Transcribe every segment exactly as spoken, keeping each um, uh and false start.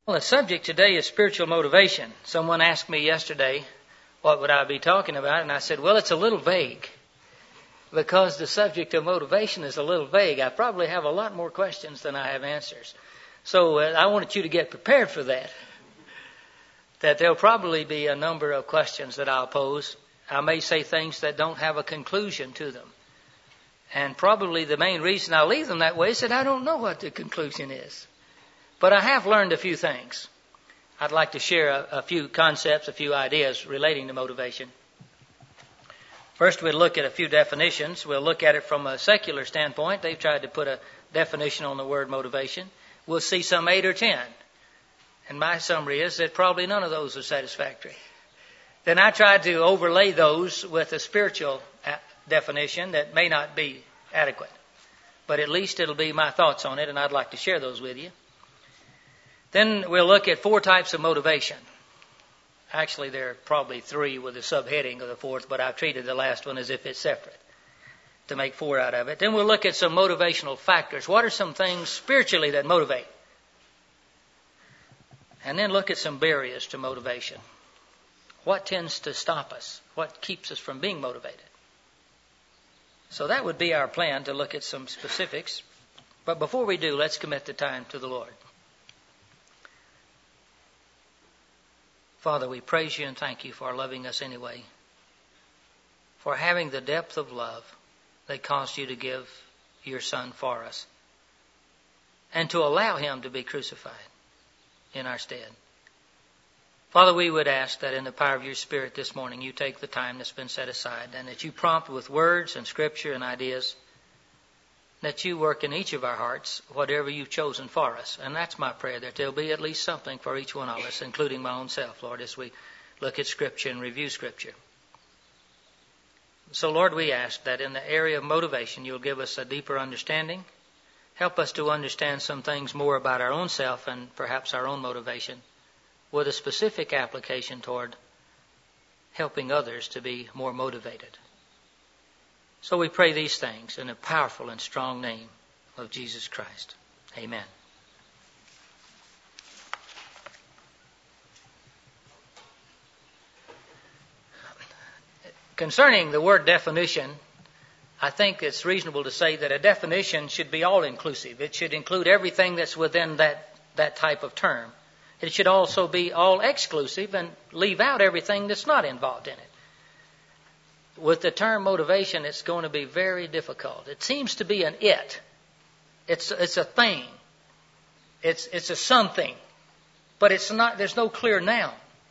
Well, the subject today is spiritual motivation. Someone asked me yesterday, what would I be talking about? And I said, well, it's a little vague. Because the subject of motivation is a little vague. I probably have a lot more questions than I have answers. So uh, I wanted you to get prepared for that. That there'll probably be a number of questions that I'll pose. I may say things that don't have a conclusion to them. And probably the main reason I leave them that way is that I don't know what the conclusion is. But I have learned a few things. I'd like to share a, a few concepts, a few ideas relating to motivation. First, we'll look at a few definitions. We'll look at it from a secular standpoint. They've tried to put a definition on the word motivation. We'll see some eight or ten. And my summary is that probably none of those are satisfactory. Then I tried to overlay those with a spiritual definition that may not be adequate. But at least it'll be my thoughts on it, and I'd like to share those with you. Then we'll look at four types of motivation. Actually, there are probably three with a subheading of the fourth, but I've treated the last one as if it's separate to make four out of it. Then we'll look at some motivational factors. What are some things spiritually that motivate? And then look at some barriers to motivation. What tends to stop us? What keeps us from being motivated? So that would be our plan, to look at some specifics. But before we do, let's commit the time to the Lord. Father, we praise you and thank you for loving us anyway, for having the depth of love that caused you to give your Son for us, and to allow him to be crucified in our stead. Father, we would ask that in the power of your Spirit this morning, you take the time that's been set aside, and that you prompt with words and scripture and ideas, that you work in each of our hearts whatever you've chosen for us. And that's my prayer, that there'll be at least something for each one of us, including my own self, Lord, as we look at Scripture and review Scripture. So, Lord, we ask that in the area of motivation, you'll give us a deeper understanding. Help us to understand some things more about our own self and perhaps our own motivation, with a specific application toward helping others to be more motivated. So we pray these things in the powerful and strong name of Jesus Christ. Amen. Concerning the word definition, I think it's reasonable to say that a definition should be all-inclusive. It should include everything that's within that, that type of term. It should also be all-exclusive and leave out everything that's not involved in it. With the term motivation, it's going to be very difficult. It seems to be an it. It's it's a thing. It's it's a something, but it's not. There's no clear noun.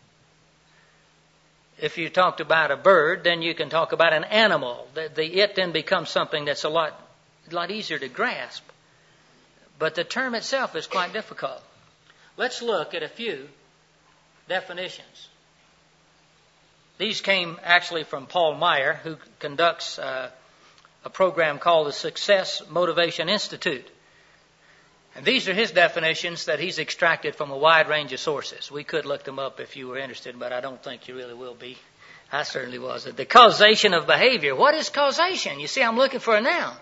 If you talked about a bird, then you can talk about an animal. The, the it then becomes something that's a lot a lot easier to grasp. But the term itself is quite difficult. Let's look at a few definitions. These came actually from Paul Meyer, who conducts uh, a program called the Success Motivation Institute. And these are his definitions that he's extracted from a wide range of sources. We could look them up if you were interested, but I don't think you really will be. I certainly wasn't. The causation of behavior. What is causation? You see, I'm looking for a noun.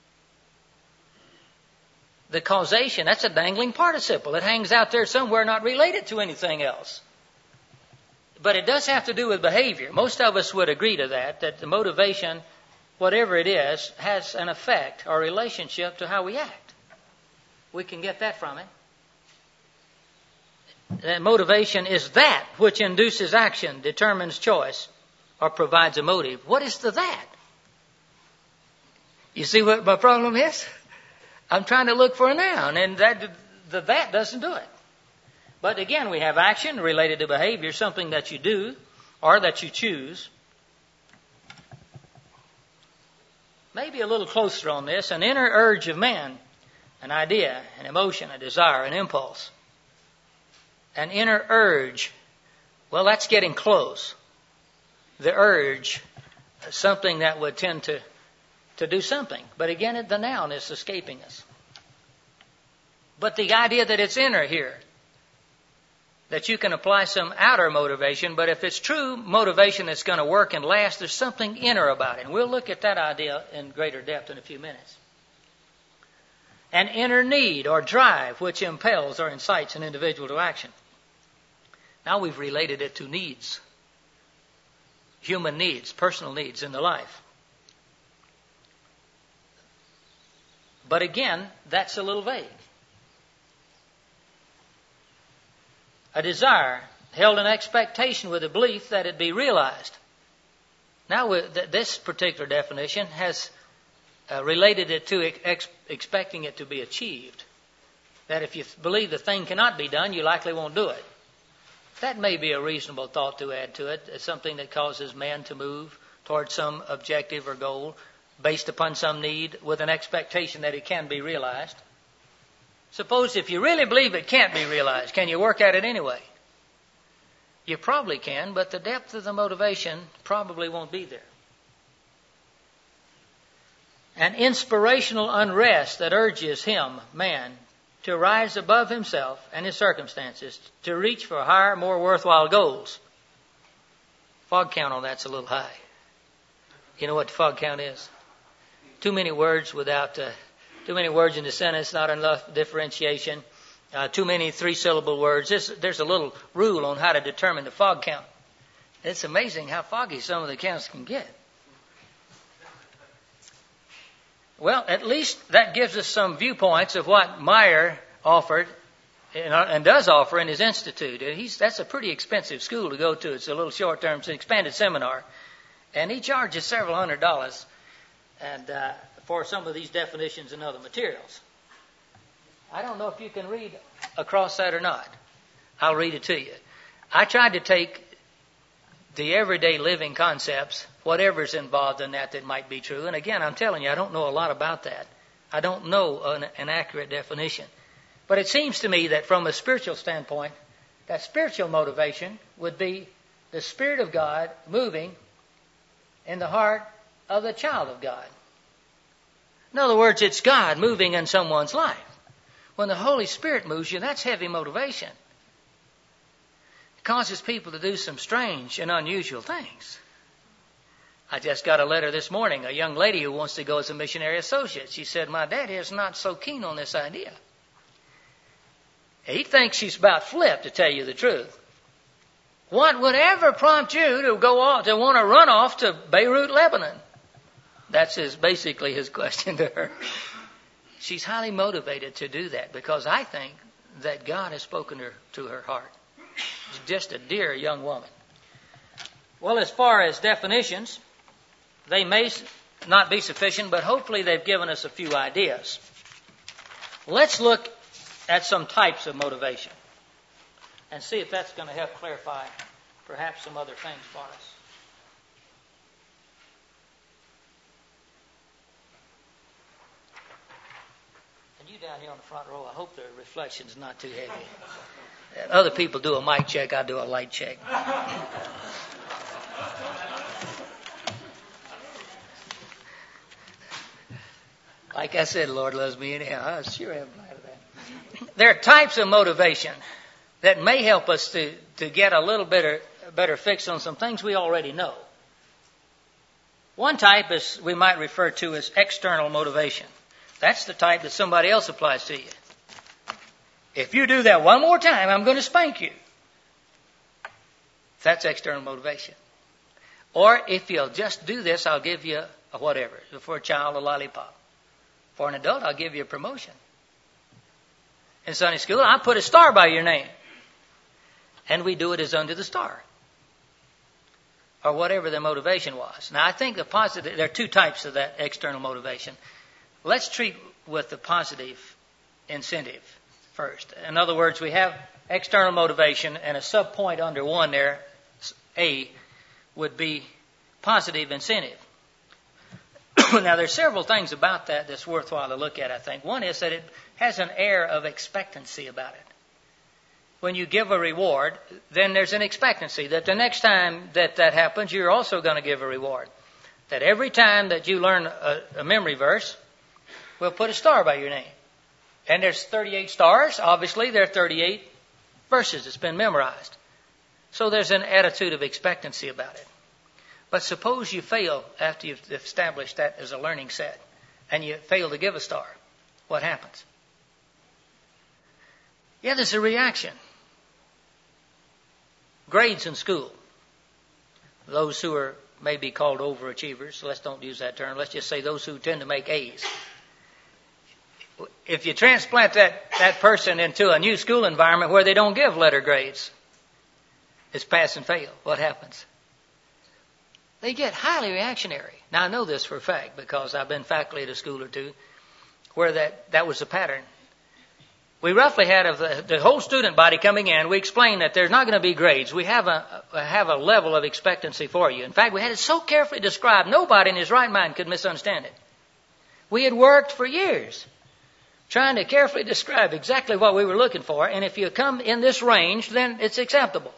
The causation, that's a dangling participle. It hangs out there somewhere, not related to anything else. But it does have to do with behavior. Most of us would agree to that, that the motivation, whatever it is, has an effect or relationship to how we act. We can get that from it. That motivation is that which induces action, determines choice, or provides a motive. What is the that? You see what my problem is? I'm trying to look for a noun, and that the that doesn't do it. But again, we have action related to behavior, something that you do or that you choose. Maybe a little closer on this, an inner urge of man, an idea, an emotion, a desire, an impulse. An inner urge, well, that's getting close. The urge, something that would tend to, to do something. But again, the noun is escaping us. But the idea that it's inner here, that you can apply some outer motivation, but if it's true motivation that's going to work and last, there's something inner about it. And we'll look at that idea in greater depth in a few minutes. an inner need or drive which impels or incites an individual to action. Now we've related it to needs, human needs, personal needs in the life. But again, that's a little vague. A desire held in expectation with a belief that it be realized. Now, this particular definition has uh, related it to ex- expecting it to be achieved. That if you believe the thing cannot be done, you likely won't do it. That may be a reasonable thought to add to it. It's something that causes man to move towards some objective or goal based upon some need with an expectation that it can be realized. Suppose if you really believe it can't be realized, can you work at it anyway? You probably can, but the depth of the motivation probably won't be there. An inspirational unrest that urges him, man, to rise above himself and his circumstances, to reach for higher, more worthwhile goals. Fog count on that's a little high. You know what the fog count is? Too many words without, uh, too many words in the sentence, not enough differentiation. Uh, too many three-syllable words. There's, there's a little rule on how to determine the fog count. It's amazing how foggy some of the counts can get. Well, at least that gives us some viewpoints of what Meyer offered and, and does offer in his institute. He's, that's a pretty expensive school to go to. It's a little short-term, it's an expanded seminar. And he charges several hundred dollars and uh, for some of these definitions and other materials. I don't know if you can read across that or not. I'll read it to you. I tried to take the everyday living concepts, whatever's involved in that that might be true. And again, I'm telling you, I don't know a lot about that. I don't know an, an accurate definition. But it seems to me that from a spiritual standpoint, that spiritual motivation would be the Spirit of God moving in the heart of the child of God. In other words, it's God moving in someone's life. When the Holy Spirit moves you, that's heavy motivation. It causes people to do some strange and unusual things. I just got a letter this morning, a young lady who wants to go as a missionary associate. She said, my daddy is not so keen on this idea. He thinks she's about flipped, to tell you the truth. What would ever prompt you to go off, to want to run off to Beirut, Lebanon? That's his, basically his question to her. She's highly motivated to do that because I think that God has spoken her, to her heart. She's just a dear young woman. Well, as far as definitions, they may not be sufficient, but hopefully they've given us a few ideas. Let's look at some types of motivation and see if that's going to help clarify perhaps some other things for us. You down here on the front row, I hope the reflection's not too heavy. Other people do a mic check, I do a light check. Like I said, the Lord loves me anyhow. I sure am glad of that. There are types of motivation that may help us to, to get a little better, better fix on some things we already know. One type is we might refer to as external motivation. That's the type that somebody else applies to you. If you do that one more time, I'm going to spank you. That's external motivation. Or if you'll just do this, I'll give you a whatever. For a child, a lollipop. For an adult, I'll give you a promotion. In Sunday school, I'll put a star by your name. And we do it as under the star. Or whatever the motivation was. Now, I think the positive, there are two types of that external motivation. Let's treat with the positive incentive first. In other words, we have external motivation and a subpoint under one there, A, would be positive incentive. Now, there's several things about that that's worthwhile to look at, I think. One is that it has an air of expectancy about it. When you give a reward, then there's an expectancy that the next time that that happens, you're also going to give a reward. That every time that you learn a, a memory verse, we'll put a star by your name. And there's thirty-eight stars. Obviously, there are thirty-eight verses that's been memorized. So there's an attitude of expectancy about it. But suppose you fail after you've established that as a learning set, and you fail to give a star. what happens? Yeah, there's a reaction. Grades in school. Those who are maybe called overachievers, let's don't use that term. Let's just say those who tend to make A's. If you transplant that, that person into a new school environment where they don't give letter grades, it's pass and fail. What happens? They get highly reactionary. Now, I know this for a fact because I've been faculty at a school or two where that, that was a pattern. We roughly had of the, the whole student body coming in, we explained that there's not going to be grades. We have a, a have a level of expectancy for you. In fact, we had it so carefully described, nobody in his right mind could misunderstand it. We had worked for years trying to carefully describe exactly what we were looking for, and if you come in this range, then it's acceptable.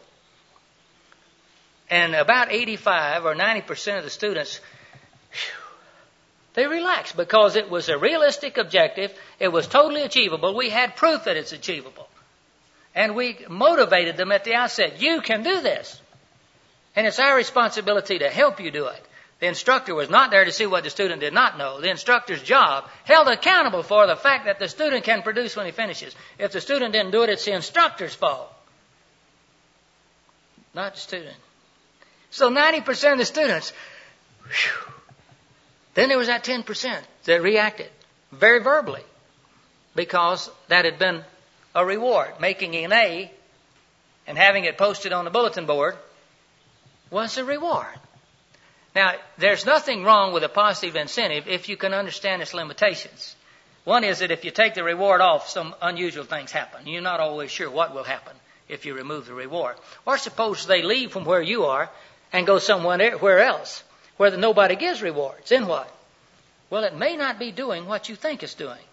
And about eighty-five or ninety percent of the students, whew, they relaxed because it was a realistic objective. It was totally achievable. We had proof that it's achievable. And we motivated them at the outset. You can do this. And it's our responsibility to help you do it. The instructor was not there to see what the student did not know. The instructor's job held accountable for the fact that the student can produce when he finishes. If the student didn't do it, it's the instructor's fault, not the student. So ninety percent of the students, whew, then there was that ten percent that reacted very verbally because that had been a reward. Making an A and having it posted on the bulletin board was a reward. Now, there's nothing wrong with a positive incentive if you can understand its limitations. One is that if you take the reward off, some unusual things happen. You're not always sure what will happen if you remove the reward. Or suppose they leave from where you are and go somewhere else where nobody gives rewards. Then what? Well, it may not be doing what you think it's doing.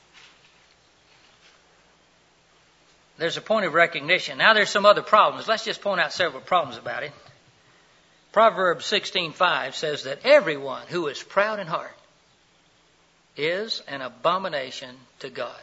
There's a point of recognition. Now there's some other problems. Let's just point out several problems about it. Proverbs sixteen five says that everyone who is proud in heart is an abomination to God.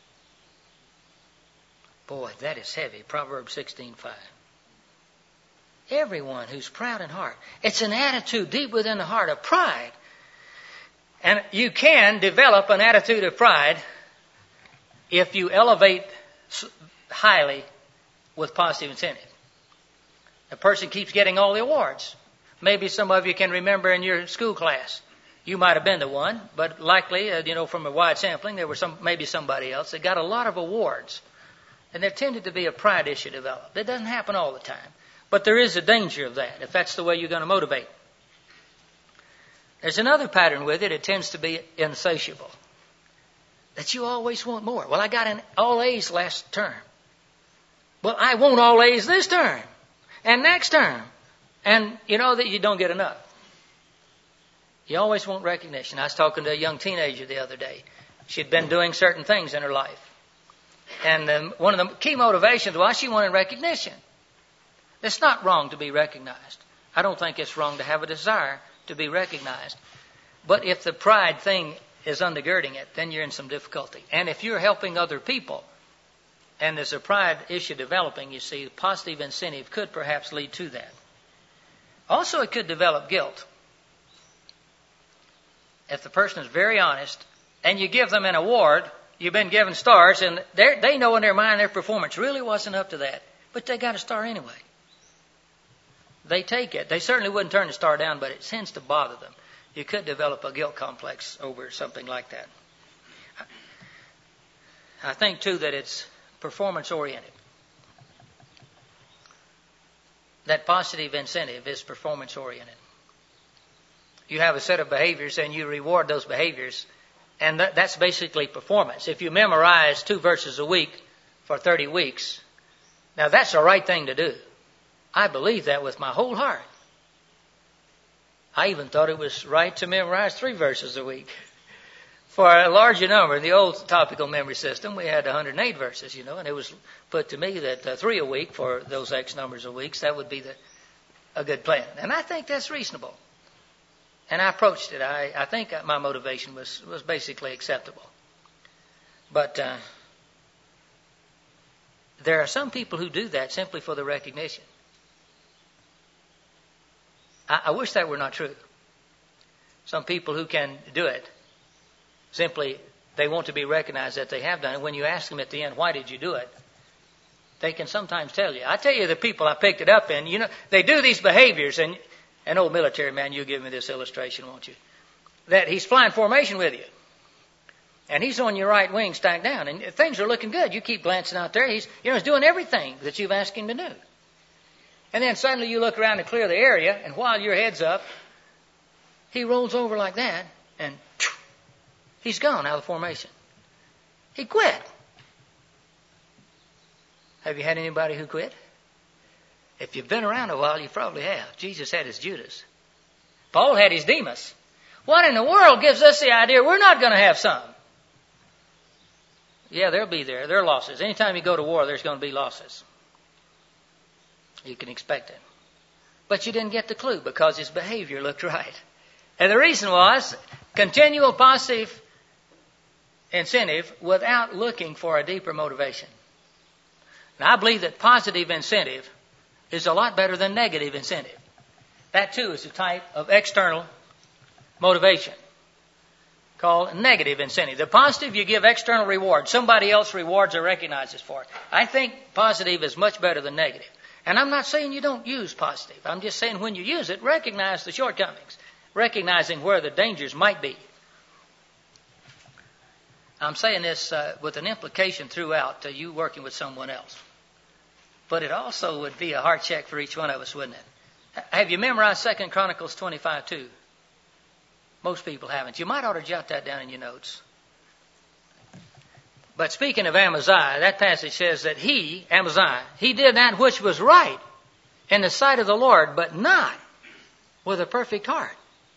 Boy, that is heavy. Proverbs sixteen five. Everyone who's proud in heart. It's an attitude deep within the heart of pride. And you can develop an attitude of pride if you elevate highly with positive incentive. A person keeps getting all the awards. Maybe some of you can remember in your school class. You might have been the one, but likely, uh, you know, from a wide sampling, there were some, maybe somebody else that got a lot of awards. And there tended to be a pride issue developed. It doesn't happen all the time. But there is a danger of that if that's the way you're going to motivate. There's another pattern with it. It tends to be insatiable. That you always want more. Well, I got an all A's last term. Well, I want all A's this term and next term. And you know that you don't get enough. You always want recognition. I was talking to a young teenager the other day. She'd been doing certain things in her life. And um, one of the key motivations was she wanted recognition. It's not wrong to be recognized. I don't think it's wrong to have a desire to be recognized. But if the pride thing is undergirding it, then you're in some difficulty. And if you're helping other people and there's a pride issue developing, you see, positive incentive could perhaps lead to that. Also, it could develop guilt. If the person is very honest and you give them an award, you've been given stars, and they know in their mind their performance really wasn't up to that, but they got a star anyway. They take it. They certainly wouldn't turn the star down, but it tends to bother them. You could develop a guilt complex over something like that. I think, too, that it's performance-oriented. That positive incentive is performance-oriented. You have a set of behaviors and you reward those behaviors, and that, that's basically performance. If you memorize two verses a week for thirty weeks, now that's the right thing to do. I believe that with my whole heart. I even thought it was right to memorize three verses a week. For a larger number, in the old topical memory system, we had one hundred eight verses, you know, and it was put to me that uh, three a week for those X numbers of weeks, that would be the, a good plan. And I think that's reasonable. And I approached it. I, I think my motivation was, was basically acceptable. But uh, there are some people who do that simply for the recognition. I, I wish that were not true. Some people who can do it simply They want to be recognized that they have done it. When you ask them at the end, why did you do it? They can sometimes tell you. I tell you, the people I picked it up in, you know, they do these behaviors. And an old military man, you'll give me this illustration, won't you? That he's flying formation with you. And he's on your right wing stacked down. And things are looking good. You keep glancing out there. He's, you know, he's doing everything that you've asked him to do. And then suddenly you look around to clear the area. And while your head's up, he rolls over like that. And he's gone out of the formation. He quit. Have you had anybody who quit? If you've been around a while, you probably have. Jesus had his Judas. Paul had his Demas. What in the world gives us the idea we're not going to have some? Yeah, they'll be there. There are losses. Anytime you go to war, there's going to be losses. You can expect it. But you didn't get the clue because his behavior looked right. And the reason was continual positive incentive without looking for a deeper motivation. Now, I believe that positive incentive is a lot better than negative incentive. That, too, is a type of external motivation called negative incentive. The positive, you give external reward. Somebody else rewards or recognizes for it. I think positive is much better than negative. And I'm not saying you don't use positive. I'm just saying when you use it, recognize the shortcomings, recognizing where the dangers might be. I'm saying this uh, with an implication throughout, uh, you working with someone else. But it also would be a heart check for each one of us, wouldn't it? Have you memorized Second Chronicles twenty-five two? Most people haven't. You might ought to jot that down in your notes. But speaking of Amaziah, that passage says that he, Amaziah, he did that which was right in the sight of the Lord, but not with a perfect heart.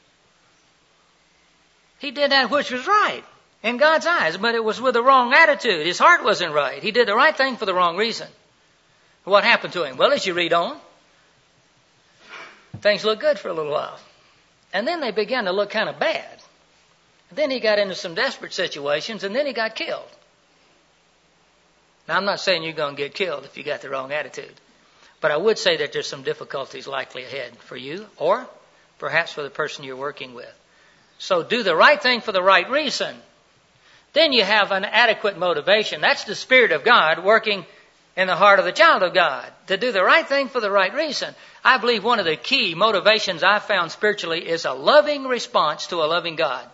He did that which was right in God's eyes, but it was with the wrong attitude. His heart wasn't right. He did the right thing for the wrong reason. What happened to him? Well, as you read on, things looked good for a little while. And then they began to look kind of bad. And then he got into some desperate situations, and then he got killed. Now, I'm not saying you're going to get killed if you got the wrong attitude. But I would say that there's some difficulties likely ahead for you, or perhaps for the person you're working with. So do the right thing for the right reason. Then you have an adequate motivation. That's the Spirit of God working in the heart of the child of God, to do the right thing for the right reason. I believe one of the key motivations I've found spiritually is a loving response to a loving God.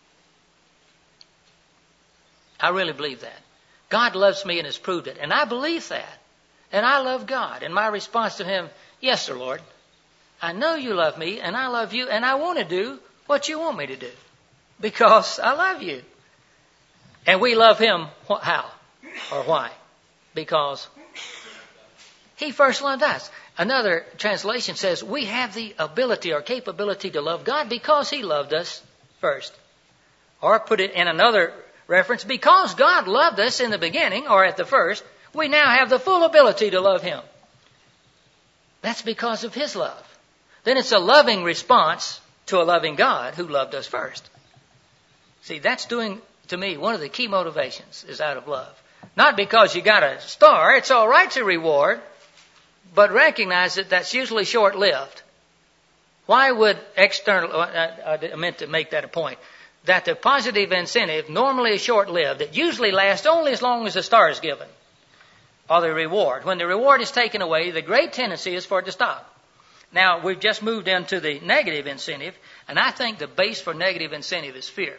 I really believe that. God loves me and has proved it. And I believe that. And I love God. And my response to Him, yes, sir, Lord. I know you love me and I love you and I want to do what you want me to do. Because I love you. And we love Him how? Or why? Because He first loved us. Another translation says we have the ability or capability to love God because He loved us first. Or put it in another reference, because God loved us in the beginning or at the first, we now have the full ability to love Him. That's because of His love. Then it's a loving response to a loving God who loved us first. See, that's doing, to me, one of the key motivations is out of love. Not because you got a star, it's all right to reward, but recognize that that's usually short-lived. Why would external, I, I meant to make that a point, that the positive incentive normally is short-lived. It usually lasts only as long as the star is given, or the reward. When the reward is taken away, the great tendency is for it to stop. Now, we've just moved into the negative incentive, and I think the base for negative incentive is fear.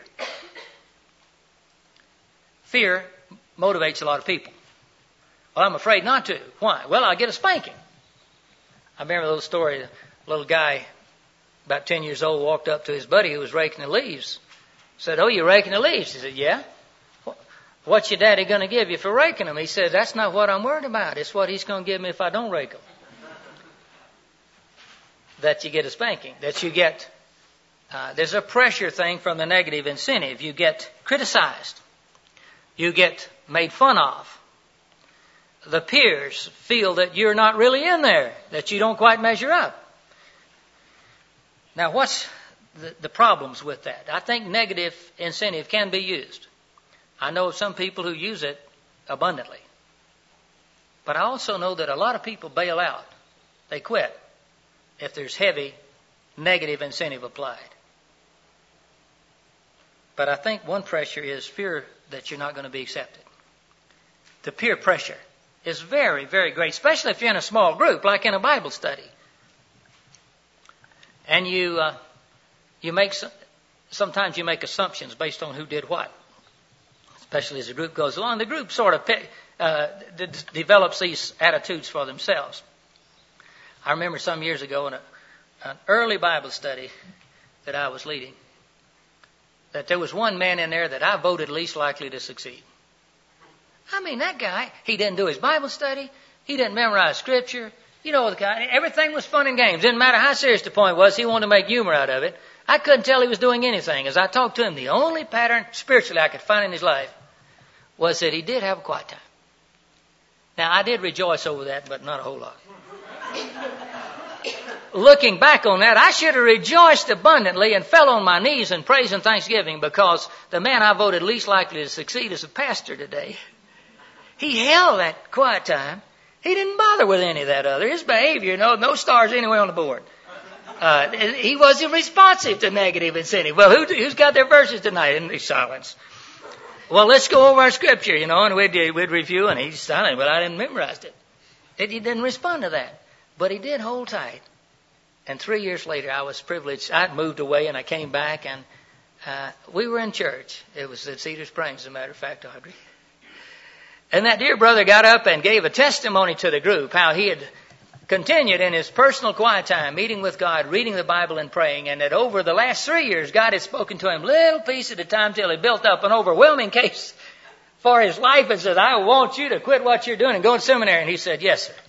Fear motivates a lot of people. Well, I'm afraid not to. Why? Well, I'll get a spanking. I remember a little story. A little guy, about ten years old, walked up to his buddy who was raking the leaves. Said, "Oh, you're raking the leaves?" He said, "Yeah." "What's your daddy going to give you for raking them?" He said, "That's not what I'm worried about. It's what he's going to give me if I don't rake them." That you get a spanking. That you get, uh, there's a pressure thing from the negative incentive. You get criticized. You get made fun of. The peers feel that you're not really in there, that you don't quite measure up. Now, what's the, the problems with that? I think negative incentive can be used. I know of some people who use it abundantly. But I also know that a lot of people bail out. They quit if there's heavy negative incentive applied. But I think one pressure is fear that you're not going to be accepted. The peer pressure is very, very great, especially if you're in a small group, like in a Bible study. And you uh, you make sometimes you make assumptions based on who did what, especially as the group goes along. The group sort of uh, d- develops these attitudes for themselves. I remember some years ago in a, an early Bible study that I was leading, that there was one man in there that I voted least likely to succeed. I mean, that guy, he didn't do his Bible study. He didn't memorize Scripture. You know, the guy, everything was fun and games. Didn't matter how serious the point was. He wanted to make humor out of it. I couldn't tell he was doing anything. As I talked to him, the only pattern spiritually I could find in his life was that he did have a quiet time. Now, I did rejoice over that, but not a whole lot. Looking back on that, I should have rejoiced abundantly and fell on my knees in praise and thanksgiving, because the man I voted least likely to succeed is a pastor today. He held that quiet time. He didn't bother with any of that other. His behavior, no, no stars anywhere on the board. Uh, he wasn't responsive to negative incentive. Well, who, who's got their verses tonight? In silence. Well, let's go over our Scripture, you know, and we'd, we'd review, and he's silent. Well, I didn't memorize it. it. He didn't respond to that. But he did hold tight. And three years later, I was privileged. I'd moved away, and I came back, and uh, we were in church. It was at Cedar Springs, as a matter of fact, Audrey. And that dear brother got up and gave a testimony to the group, how he had continued in his personal quiet time, meeting with God, reading the Bible and praying, and that over the last three years, God had spoken to him little piece at a time till he built up an overwhelming case for his life and said, I want you to quit what you're doing and go to seminary. And he said, yes, sir.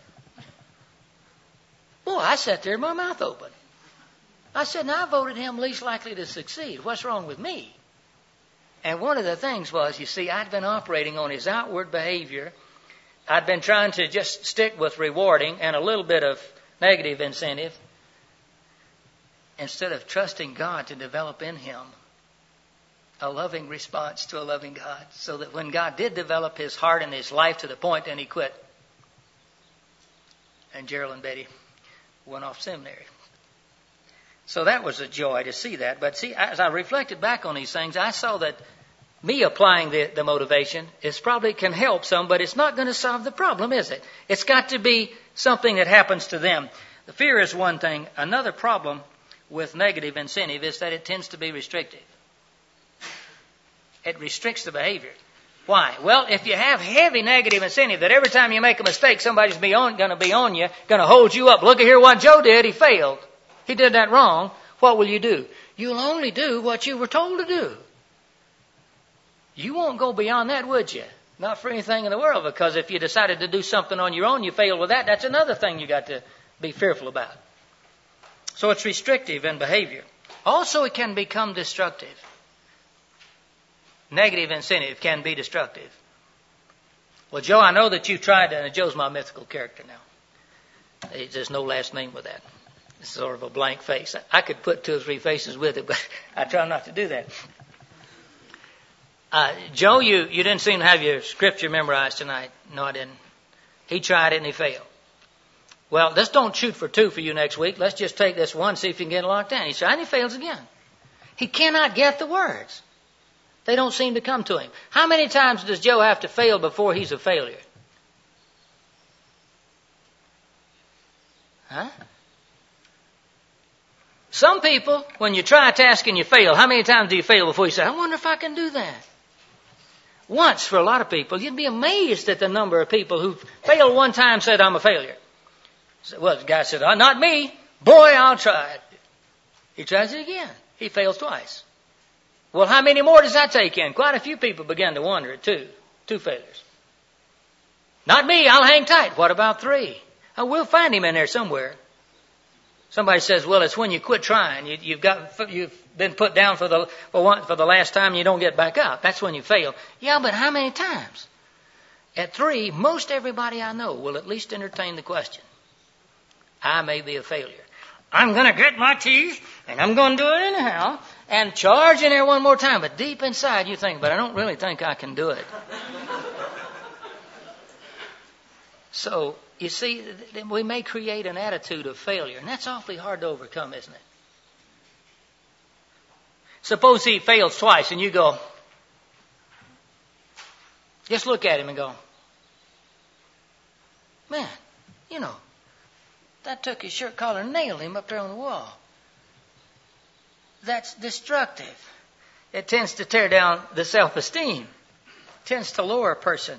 Boy, I sat there with my mouth open. I said, now I voted him least likely to succeed. What's wrong with me? And one of the things was, you see, I'd been operating on his outward behavior. I'd been trying to just stick with rewarding and a little bit of negative incentive, instead of trusting God to develop in him a loving response to a loving God, so that when God did develop his heart and his life to the point, then he quit. And Gerald and Betty went off seminary. So that was a joy to see that. But see, as I reflected back on these things, I saw that me applying the, the motivation is probably can help some, but it's not going to solve the problem, is it? It's got to be something that happens to them. The fear is one thing. Another problem with negative incentive is that it tends to be restrictive. It restricts the behavior. Why? Well, if you have heavy negative incentive that every time you make a mistake, somebody's be on, going to be on you, going to hold you up. Look at here what Joe did. He failed. He did that wrong. What will you do? You'll only do what you were told to do. You won't go beyond that, would you? Not for anything in the world, because if you decided to do something on your own, you failed with that, that's another thing you got to be fearful about. So it's restrictive in behavior. Also, it can become destructive. Negative incentive can be destructive. Well, Joe, I know that you've tried, and Joe's my mythical character now. There's no last name with that. It's sort of a blank face. I could put two or three faces with it, but I try not to do that. Uh, Joe, you, you didn't seem to have your Scripture memorized tonight. No, I didn't. He tried it and he failed. Well, let's don't shoot for two for you next week. Let's just take this one, see if you can get it locked down. He tried and he fails again. He cannot get the words. They don't seem to come to him. How many times does Joe have to fail before he's a failure? Huh? Some people, when you try a task and you fail, how many times do you fail before you say, I wonder if I can do that? Once for a lot of people. You'd be amazed at the number of people who failed one time and said, I'm a failure. Well, the guy said, oh, not me. Boy, I'll try it. He tries it again. He fails twice. Well, how many more does that take in? Quite a few people began to wonder at two. Two failures. Not me. I'll hang tight. What about three? Oh, we'll find him in there somewhere. Somebody says, well, it's when you quit trying. You, you've got, you've been put down for the, for, one, for the last time and you don't get back up. That's when you fail. Yeah, but how many times? At three, most everybody I know will at least entertain the question. I may be a failure. I'm going to grit my teeth and I'm going to do it anyhow and charge in there one more time. But deep inside you think, but I don't really think I can do it. So, you see, we may create an attitude of failure, and that's awfully hard to overcome, isn't it? Suppose he fails twice and you go, just look at him and go, man, you know, that took his shirt collar and nailed him up there on the wall. That's destructive. It tends to tear down the self-esteem. It tends to lower a person.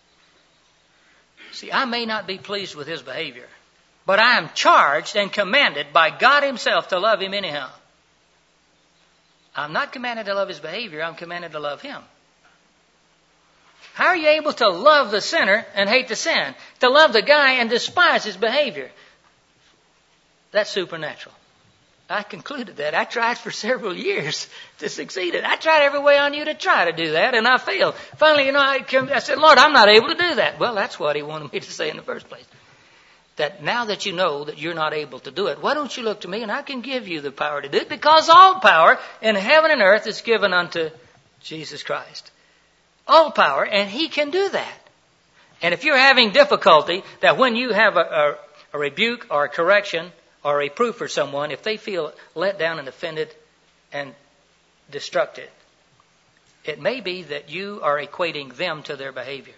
See, I may not be pleased with his behavior, but I am charged and commanded by God himself to love him anyhow. I'm not commanded to love his behavior. I'm commanded to love him. How are you able to love the sinner and hate the sin? To love the guy and despise his behavior? That's supernatural. I concluded that. I tried for several years to succeed it. I tried every way I knew to try to do that, and I failed. Finally, you know, I, I said, Lord, I'm not able to do that. Well, that's what he wanted me to say in the first place. That now that you know that you're not able to do it, why don't you look to me and I can give you the power to do it? Because all power in heaven and earth is given unto Jesus Christ. All power, and he can do that. And if you're having difficulty, that when you have a, a, a rebuke or a correction or a reproof for someone, if they feel let down and offended and destructed, it may be that you are equating them to their behavior.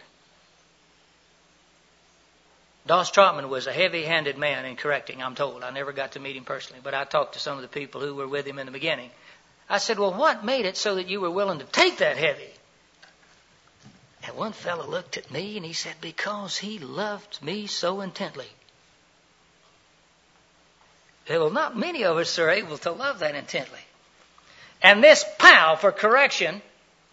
Doss Trotman was a heavy-handed man in correcting, I'm told. I never got to meet him personally, but I talked to some of the people who were with him in the beginning. I said, well, what made it so that you were willing to take that heavy? And one fellow looked at me and he said, because he loved me so intently. Well, not many of us are able to love that intently. And this pow for correction,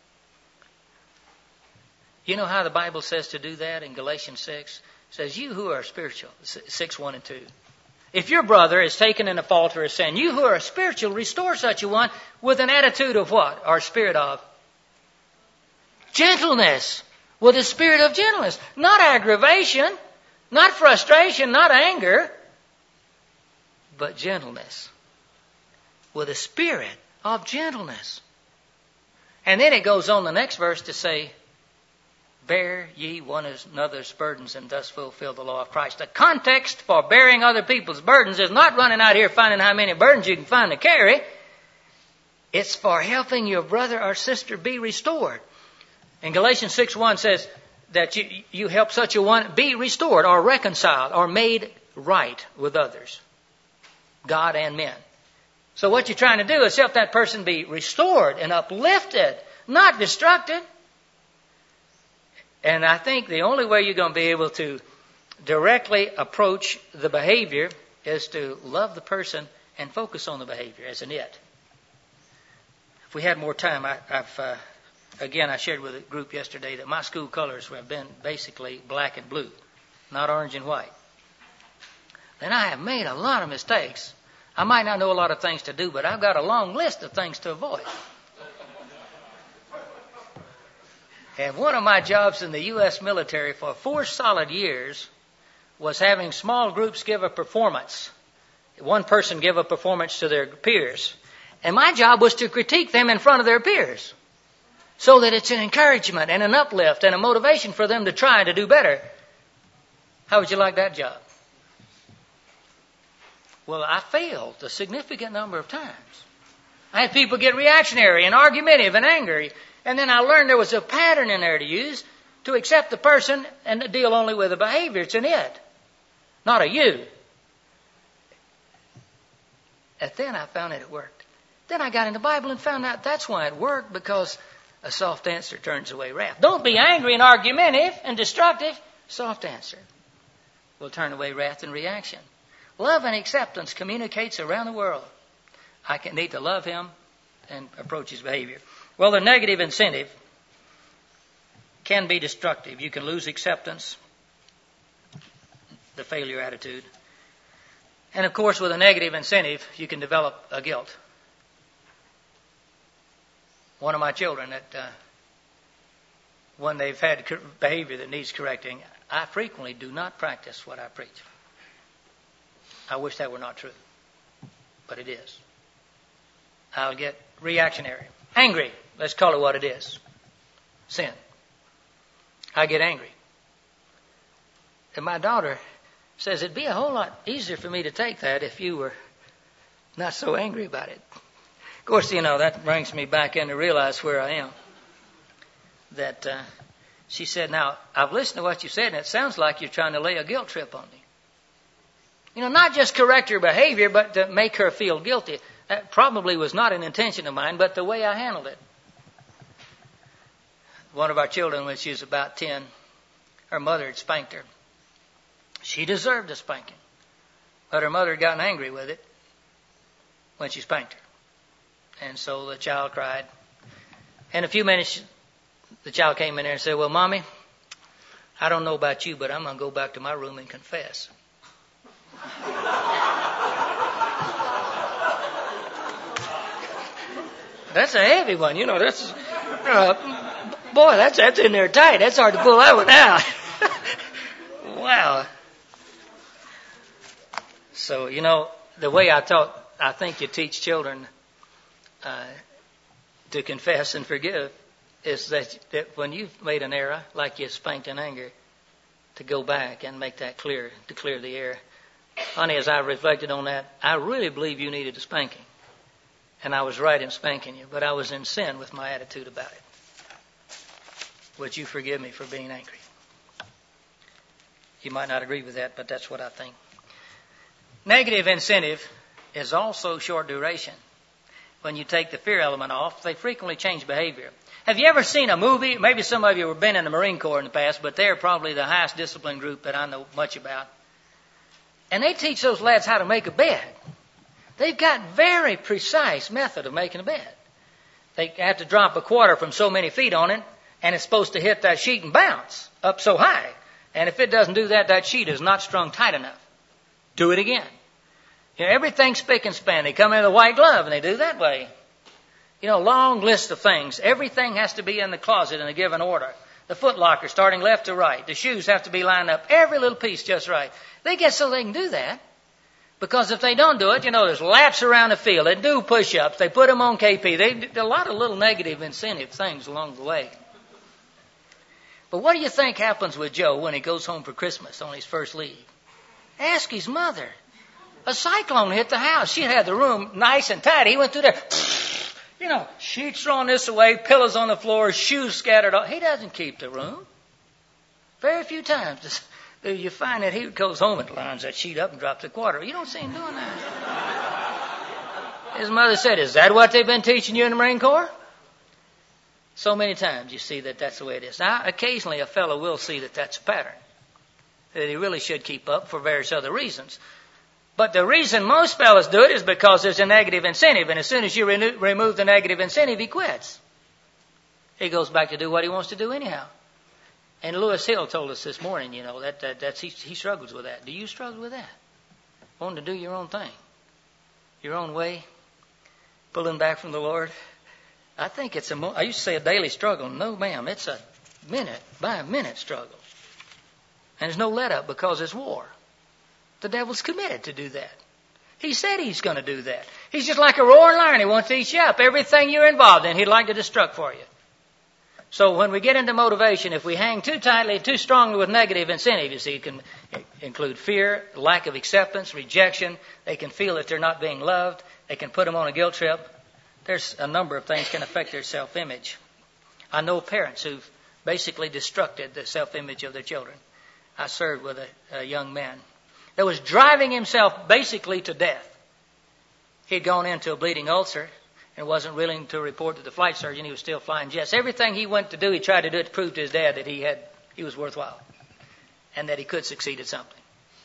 you know how the Bible says to do that in Galatians six? It says, you who are spiritual, six, one and two. If your brother is taken in a fault or a sin, you who are spiritual, restore such a one with an attitude of what? Or spirit of? Gentleness. With a spirit of gentleness. Not aggravation, not frustration, not anger, but gentleness. With a spirit of gentleness. And then it goes on the next verse to say, bear ye one another's burdens and thus fulfill the law of Christ. The context for bearing other people's burdens is not running out here finding how many burdens you can find to carry. It's for helping your brother or sister be restored. And Galatians six one says that you, you help such a one be restored or reconciled or made right with others, God and men. So what you're trying to do is help that person be restored and uplifted, not destructed. And I think the only way you're going to be able to directly approach the behavior is to love the person and focus on the behavior as an it. If we had more time, I, I've... Uh, Again, I shared with a group yesterday that my school colors have been basically black and blue, not orange and white. And I have made a lot of mistakes. I might not know a lot of things to do, but I've got a long list of things to avoid. And one of my jobs in the U S military for four solid years was having small groups give a performance. One person give a performance to their peers. And my job was to critique them in front of their peers. So that it's an encouragement and an uplift and a motivation for them to try to do better. How would you like that job? Well, I failed a significant number of times. I had people get reactionary and argumentative and angry. And then I learned there was a pattern in there to use to accept the person and to deal only with the behavior. It's an it, not a you. And then I found that it worked. Then I got in the Bible and found out that's why it worked, because a soft answer turns away wrath. Don't be angry and argumentative and destructive. Soft answer will turn away wrath and reaction. Love and acceptance communicates around the world. I can need to love him and approach his behavior. Well, the negative incentive can be destructive. You can lose acceptance, the failure attitude. And of course, with a negative incentive, you can develop a guilt. One of my children, that uh, when they've had behavior that needs correcting, I frequently do not practice what I preach. I wish that were not true, but it is. I'll get reactionary, angry. Let's call it what it is. Sin. I get angry. And my daughter says it'd be a whole lot easier for me to take that if you were not so angry about it. course, you know, that brings me back in to realize where I am. That uh, she said, now, I've listened to what you said, and it sounds like you're trying to lay a guilt trip on me. You know, not just correct her behavior, but to make her feel guilty. That probably was not an intention of mine, but the way I handled it. One of our children, when she was about ten, her mother had spanked her. She deserved a spanking. But her mother had gotten angry with it when she spanked her. And so the child cried. In a few minutes, the child came in there and said, well, Mommy, I don't know about you, but I'm going to go back to my room and confess. That's a heavy one. You know, that's, uh, boy, that's, that's in there tight. That's hard to pull that one out. Wow. So, you know, the way I taught, I think you teach children uh, to confess and forgive is that, that when you've made an error, like you spanked in anger, to go back and make that clear, to clear the air. Honey, as I reflected on that, I really believe you needed a spanking. And I was right in spanking you, but I was in sin with my attitude about it. Would you forgive me for being angry? You might not agree with that, but that's what I think. Negative incentive is also short duration. When you take the fear element off, they frequently change behavior. Have you ever seen a movie? Maybe some of you have been in the Marine Corps in the past, but they're probably the highest discipline group that I know much about. And they teach those lads how to make a bed. They've got very precise method of making a bed. They have to drop a quarter from so many feet on it, and it's supposed to hit that sheet and bounce up so high. And if it doesn't do that, that sheet is not strung tight enough. Do it again. You know, everything's spick and span. They come in with a white glove, and they do that way. You know, long list of things. Everything has to be in the closet in a given order. The foot locker starting left to right. The shoes have to be lined up. Every little piece just right. They get so they can do that. Because if they don't do it, you know, there's laps around the field. They do push-ups. They put them on K P. They do a lot of little negative incentive things along the way. But what do you think happens with Joe when he goes home for Christmas on his first leave? Ask his mother. A cyclone hit the house. She had the room nice and tight. He went through there. You know, sheets thrown this away, pillows on the floor, shoes scattered all. He doesn't keep the room. Very few times do you find that he goes home and lines that sheet up and drops a quarter. You don't see him doing that. His mother said, is that what they've been teaching you in the Marine Corps? So many times you see that that's the way it is. Now, occasionally a fellow will see that that's a pattern, that he really should keep up for various other reasons. But the reason most fellows do it is because there's a negative incentive. And as soon as you re- remove the negative incentive, he quits. He goes back to do what he wants to do anyhow. And Lewis Hill told us this morning, you know, that, that that's, he, he struggles with that. Do you struggle with that? Wanting to do your own thing, your own way, pulling back from the Lord? I think it's a, mo- I used to say a daily struggle. No, ma'am, it's a minute by minute struggle. And there's no let up because it's war. The devil's committed to do that. He said he's going to do that. He's just like a roaring lion. He wants to eat you up. Everything you're involved in, he'd like to destruct for you. So when we get into motivation, if we hang too tightly, too strongly with negative incentive, you see, it can include fear, lack of acceptance, rejection. They can feel that they're not being loved. They can put them on a guilt trip. There's a number of things can affect their self-image. I know parents who've basically destructed the self-image of their children. I served with a, a young man that was driving himself basically to death. He'd gone into a bleeding ulcer and wasn't willing to report to the flight surgeon. He was still flying jets. Everything he went to do, he tried to do it to prove to his dad that he had, he was worthwhile and that he could succeed at something.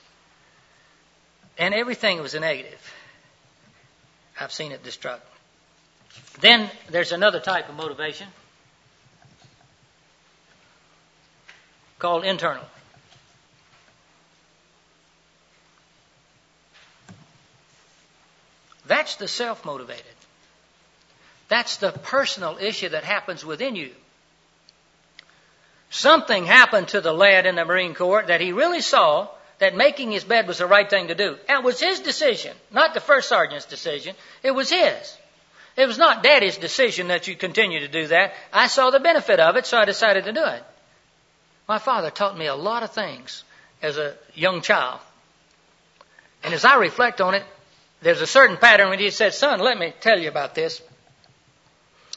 And everything was a negative. I've seen it destruct. Then there's another type of motivation called internal. That's the self-motivated. That's the personal issue that happens within you. Something happened to the lad in the Marine Corps that he really saw that making his bed was the right thing to do. And it was his decision, not the first sergeant's decision. It was his. It was not Daddy's decision that you continue to do that. I saw the benefit of it, so I decided to do it. My father taught me a lot of things as a young child. And as I reflect on it, there's a certain pattern when he said, son, let me tell you about this.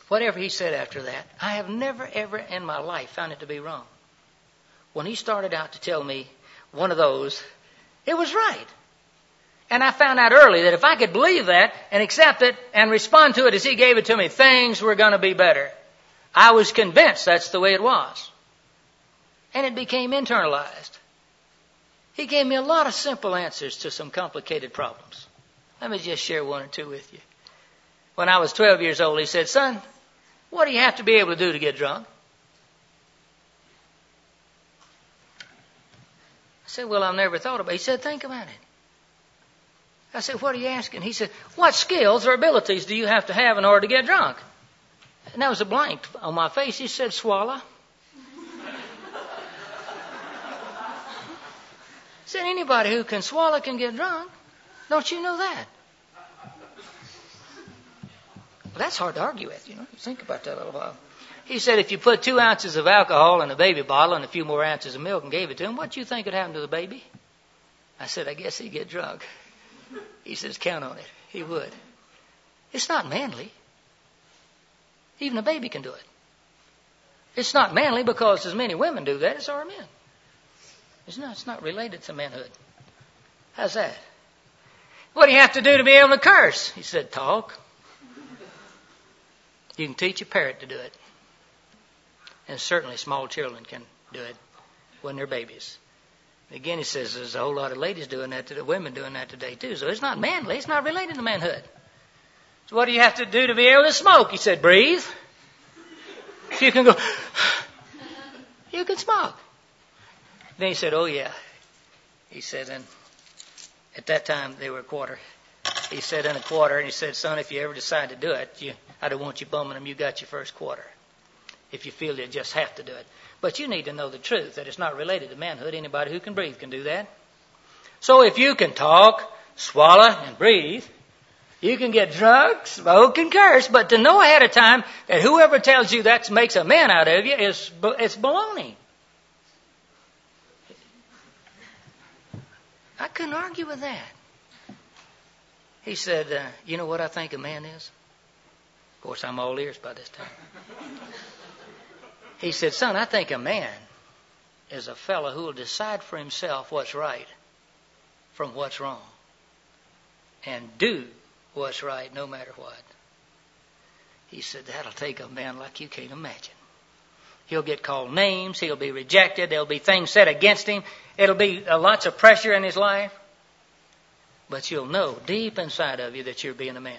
Whatever he said after that, I have never, ever in my life found it to be wrong. When he started out to tell me one of those, it was right. And I found out early that if I could believe that and accept it and respond to it as he gave it to me, things were going to be better. I was convinced that's the way it was. And it became internalized. He gave me a lot of simple answers to some complicated problems. Let me just share one or two with you. When I was twelve years old, he said, "Son, what do you have to be able to do to get drunk?" I said, "Well, I've never thought about it." He said, "Think about it." I said, "What are you asking?" He said, "What skills or abilities do you have to have in order to get drunk?" And there was a blank on my face. He said, "Swallow." He said, "Anybody who can swallow can get drunk. Don't you know that?" Well, that's hard to argue with, you know. Think about that a little while. He said, "If you put two ounces of alcohol in a baby bottle and a few more ounces of milk and gave it to him, what do you think would happen to the baby?" I said, "I guess he'd get drunk." He says, "Count on it. He would." It's not manly. Even a baby can do it. It's not manly because as many women do that as are men. It's not, it's not related to manhood. How's that? "What do you have to do to be able to curse?" He said, "Talk." You can teach a parrot to do it. And certainly small children can do it when they're babies. Again, he says there's a whole lot of ladies doing that today, women doing that today too. So it's not manly. It's not related to manhood. "So what do you have to do to be able to smoke?" He said, "Breathe." If you can go, you can smoke. Then he said, "Oh yeah." He said, and at that time they were a quarter. He said, in a quarter, and he said, "Son, if you ever decide to do it, you, I don't want you bumming them. You got your first quarter. If you feel you just have to do it. But you need to know the truth, that it's not related to manhood. Anybody who can breathe can do that. So if you can talk, swallow, and breathe, you can get drunk, smoke, and curse. But to know ahead of time that whoever tells you that makes a man out of you is it's baloney." I couldn't argue with that. He said, uh, "You know what I think a man is?" Of course, I'm all ears by this time. He said, "Son, I think a man is a fellow who will decide for himself what's right from what's wrong and do what's right no matter what." He said, "That'll take a man like you can't imagine. He'll get called names. He'll be rejected. There'll be things said against him. It'll be uh, lots of pressure in his life. But you'll know deep inside of you that you're being a man."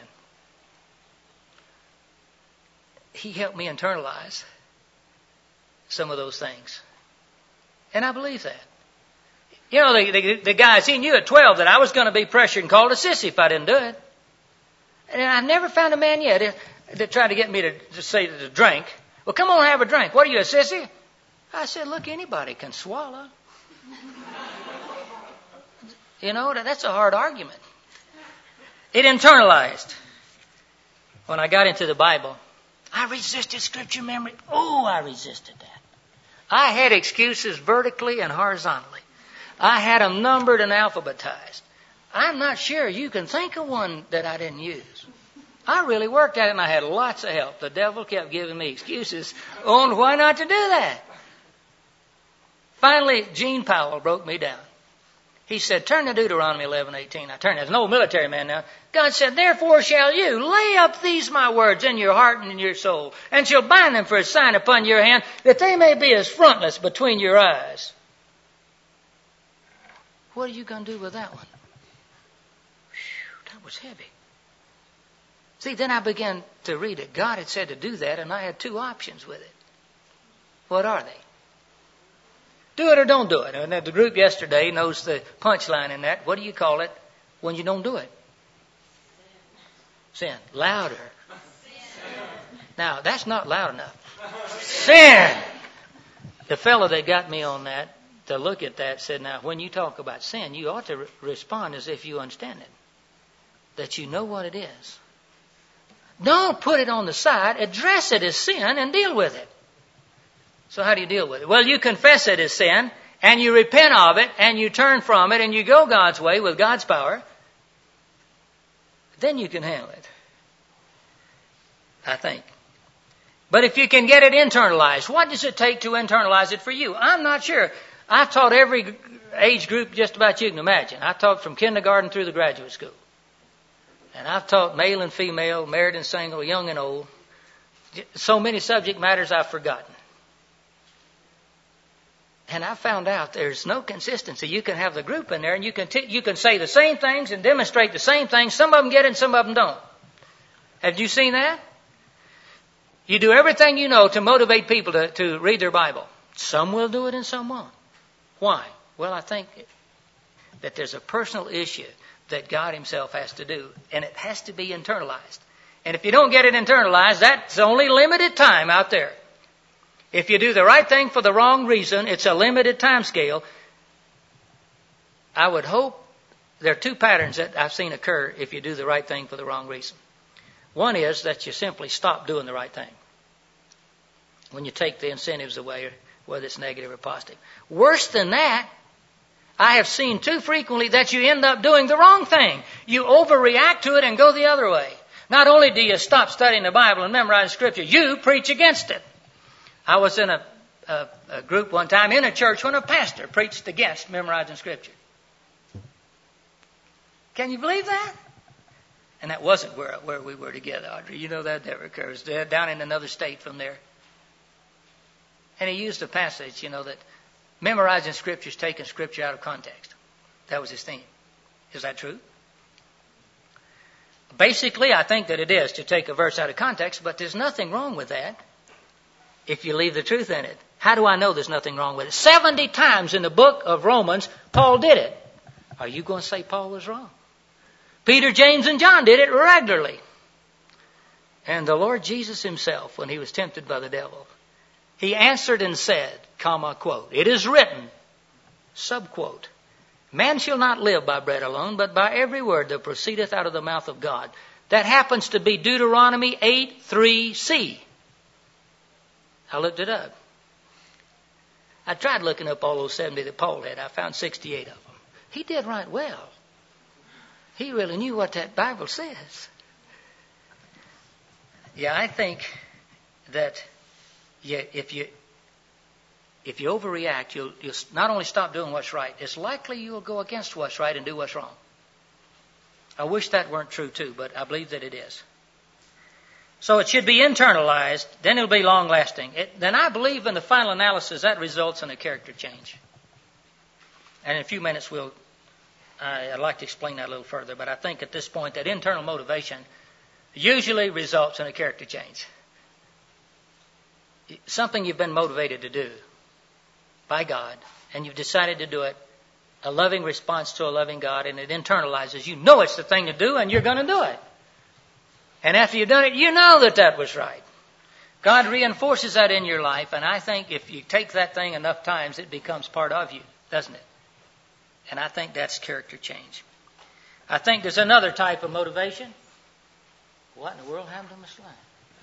He helped me internalize some of those things. And I believe that. You know, the, the, the guys, he knew at twelve that I was going to be pressured and called a sissy if I didn't do it. And I've never found a man yet that tried to get me to, to say to drink. "Well, come on, have a drink. What are you, a sissy?" I said, "Look, anybody can swallow." You know, that's a hard argument. It internalized. When I got into the Bible, I resisted scripture memory. Oh, I resisted that. I had excuses vertically and horizontally. I had them numbered and alphabetized. I'm not sure you can think of one that I didn't use. I really worked at it and I had lots of help. The devil kept giving me excuses on why not to do that. Finally, Gene Powell broke me down. He said, "Turn to Deuteronomy eleven eighteen. I turned as an old military man now. God said, "Therefore shall you lay up these my words in your heart and in your soul, and shall bind them for a sign upon your hand, that they may be as frontlets between your eyes." What are you going to do with that one? Whew, that was heavy. See, then I began to read it. God had said to do that, and I had two options with it. What are they? Do it or don't do it. And the group yesterday knows the punchline in that. What do you call it when you don't do it? Sin. Sin. Louder. Sin. Now, that's not loud enough. Sin. The fellow that got me on that, to look at that, said, "Now, when you talk about sin, you ought to re- respond as if you understand it. That you know what it is. Don't put it on the side. Address it as sin and deal with it." So how do you deal with it? Well, you confess it as sin, and you repent of it, and you turn from it, and you go God's way with God's power. Then you can handle it. I think. But if you can get it internalized, what does it take to internalize it for you? I'm not sure. I've taught every age group just about you can imagine. I taught from kindergarten through the graduate school. And I've taught male and female, married and single, young and old. So many subject matters I've forgotten. And I found out there's no consistency. You can have the group in there and you can t- you can say the same things and demonstrate the same things. Some of them get it and some of them don't. Have you seen that? You do everything you know to motivate people to, to read their Bible. Some will do it and some won't. Why? Well, I think that there's a personal issue that God himself has to do, and it has to be internalized. And if you don't get it internalized, that's only limited time out there. If you do the right thing for the wrong reason, it's a limited time scale. I would hope there are two patterns that I've seen occur if you do the right thing for the wrong reason. One is that you simply stop doing the right thing when you take the incentives away, whether it's negative or positive. Worse than that, I have seen too frequently that you end up doing the wrong thing. You overreact to it and go the other way. Not only do you stop studying the Bible and memorizing Scripture, you preach against it. I was in a, a, a group one time in a church when a pastor preached against memorizing Scripture. Can you believe that? And that wasn't where, where we were together, Audrey. You know that never occurs. They're down in another state from there. And he used a passage, you know, that memorizing Scripture is taking Scripture out of context. That was his theme. Is that true? Basically, I think that it is to take a verse out of context, but there's nothing wrong with that if you leave the truth in it. How do I know there's nothing wrong with it? seventy times in the book of Romans, Paul did it. Are you going to say Paul was wrong? Peter, James, and John did it regularly. And the Lord Jesus himself, when he was tempted by the devil, he answered and said, comma, quote, "It is written," subquote, "Man shall not live by bread alone, but by every word that proceedeth out of the mouth of God." That happens to be Deuteronomy eight three c. I looked it up. I tried looking up all those seventy that Paul had. I found sixty-eight of them. He did right well. He really knew what that Bible says. Yeah, I think that yeah, if you if you overreact, you'll, you'll not only stop doing what's right, it's likely you'll go against what's right and do what's wrong. I wish that weren't true too, but I believe that it is. So it should be internalized, then it'll be long-lasting. It, then I believe in the final analysis that results in a character change. And in a few minutes we'll, I, I'd like to explain that a little further, but I think at this point that internal motivation usually results in a character change. Something you've been motivated to do by God, and you've decided to do it, a loving response to a loving God, and it internalizes. You know it's the thing to do, and you're going to do it. And after you've done it, you know that that was right. God reinforces that in your life, and I think if you take that thing enough times, it becomes part of you, doesn't it? And I think that's character change. I think there's another type of motivation. What in the world happened to my slide?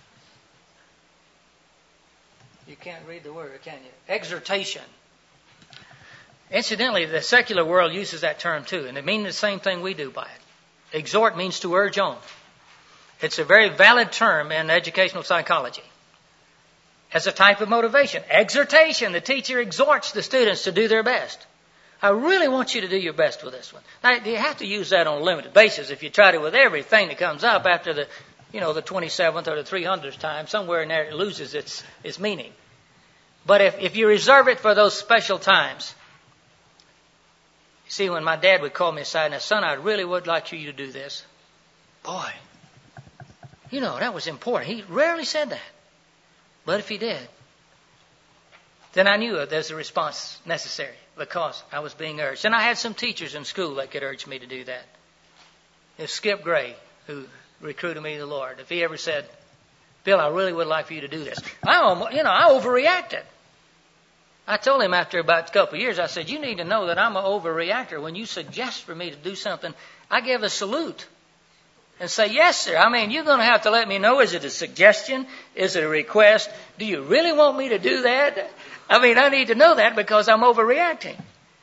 You can't read the word, can you? Exhortation. Incidentally, the secular world uses that term too, and it means the same thing we do by it. Exhort means to urge on. It's a very valid term in educational psychology as a type of motivation. Exhortation. The teacher exhorts the students to do their best. I really want you to do your best with this one. Now, you have to use that on a limited basis. If you try to with everything that comes up after the, you know, the twenty-seventh or the three hundredth time, somewhere in there it loses its, its meaning. But if, if you reserve it for those special times, you see, when my dad would call me aside and say, "Son, I really would like you to do this." Boy, you know, that was important. He rarely said that. But if he did, then I knew there's a response necessary because I was being urged. And I had some teachers in school that could urge me to do that. If Skip Gray, who recruited me to the Lord, if he ever said, "Bill, I really would like for you to do this," I almost, you know, I overreacted. I told him after about a couple of years, I said, "You need to know that I'm an overreactor. When you suggest for me to do something, I give a salute and say, 'Yes, sir.' I mean, you're going to have to let me know, is it a suggestion? Is it a request? Do you really want me to do that? I mean, I need to know that because I'm overreacting."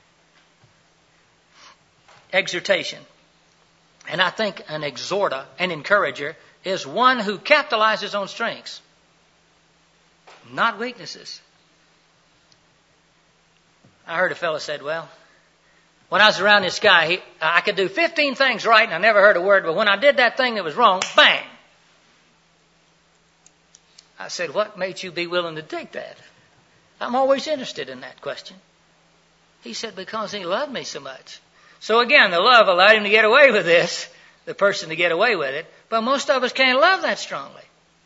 Exhortation. And I think an exhorter, an encourager, is one who capitalizes on strengths. not weaknesses. I heard a fellow said, well, when I was around this guy, he, I could do fifteen things right and I never heard a word, but when I did that thing that was wrong, bang! I said, what made you be willing to take that? I'm always interested in that question. He said, because he loved me so much. So again, the love allowed him to get away with this, the person to get away with it, but most of us can't love that strongly.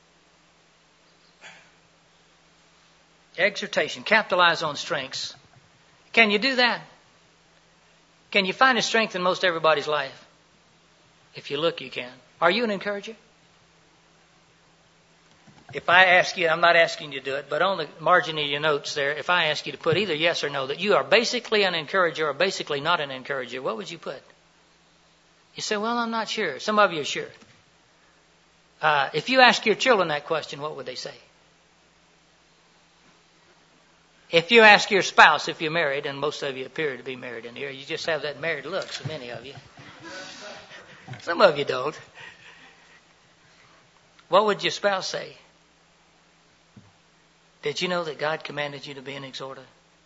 Exhortation, capitalize on strengths. Can you do that? Can you find a strength in most everybody's life? If you look, you can. Are you an encourager? If I ask you, I'm not asking you to do it, but on the margin of your notes there, if I ask you to put either yes or no, that you are basically an encourager or basically not an encourager, what would you put? You say, well, I'm not sure. Some of you are sure. Uh, if you ask your children that question, what would they say? If you ask your spouse, if you're married, and most of you appear to be married in here, you just have that married look, so many of you. Some of you don't. What would your spouse say? Did you know that God commanded you to be an exhorter?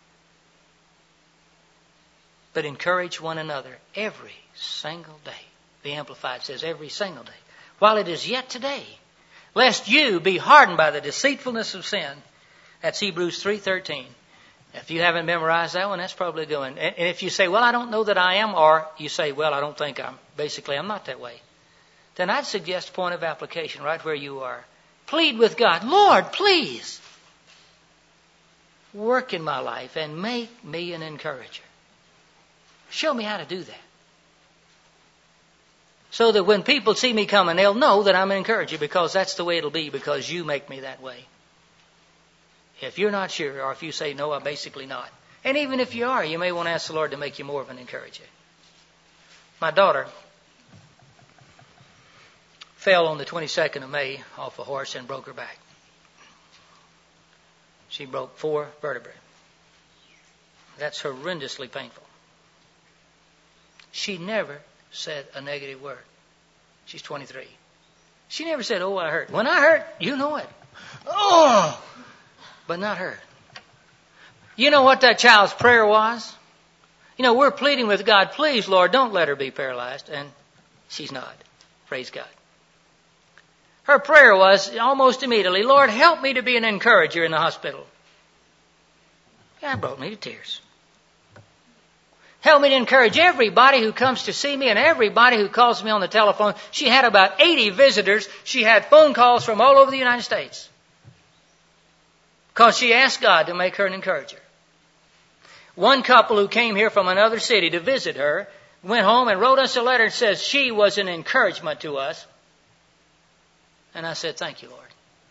But encourage one another every single day. The Amplified says every single day. While it is yet today, lest you be hardened by the deceitfulness of sin. That's Hebrews three thirteen. If you haven't memorized that one, that's probably going. And if you say, well, I don't know that I am, or you say, well, I don't think I'm, basically I'm not that way, then I'd suggest point of application right where you are. Plead with God, Lord, please work in my life and make me an encourager. Show me how to do that. So that when people see me coming, they'll know that I'm an encourager, because that's the way it'll be, because you make me that way. If you're not sure, or if you say, no, I'm basically not. And even if you are, you may want to ask the Lord to make you more of an encourager. My daughter fell on the twenty-second of May off a horse and broke her back. She broke four vertebrae. That's horrendously painful. She never said a negative word. She's twenty-three. She never said, oh, I hurt. When I hurt, you know it. Oh! But not her. You know what that child's prayer was? You know, we're pleading with God, please, Lord, don't let her be paralyzed. And she's not. Praise God. Her prayer was almost immediately, Lord, help me to be an encourager in the hospital. That brought me to tears. Help me to encourage everybody who comes to see me and everybody who calls me on the telephone. She had about eighty visitors. She had phone calls from all over the United States. Because she asked God to make her an encourager. One couple who came here from another city to visit her went home and wrote us a letter that says she was an encouragement to us. And I said, thank you, Lord.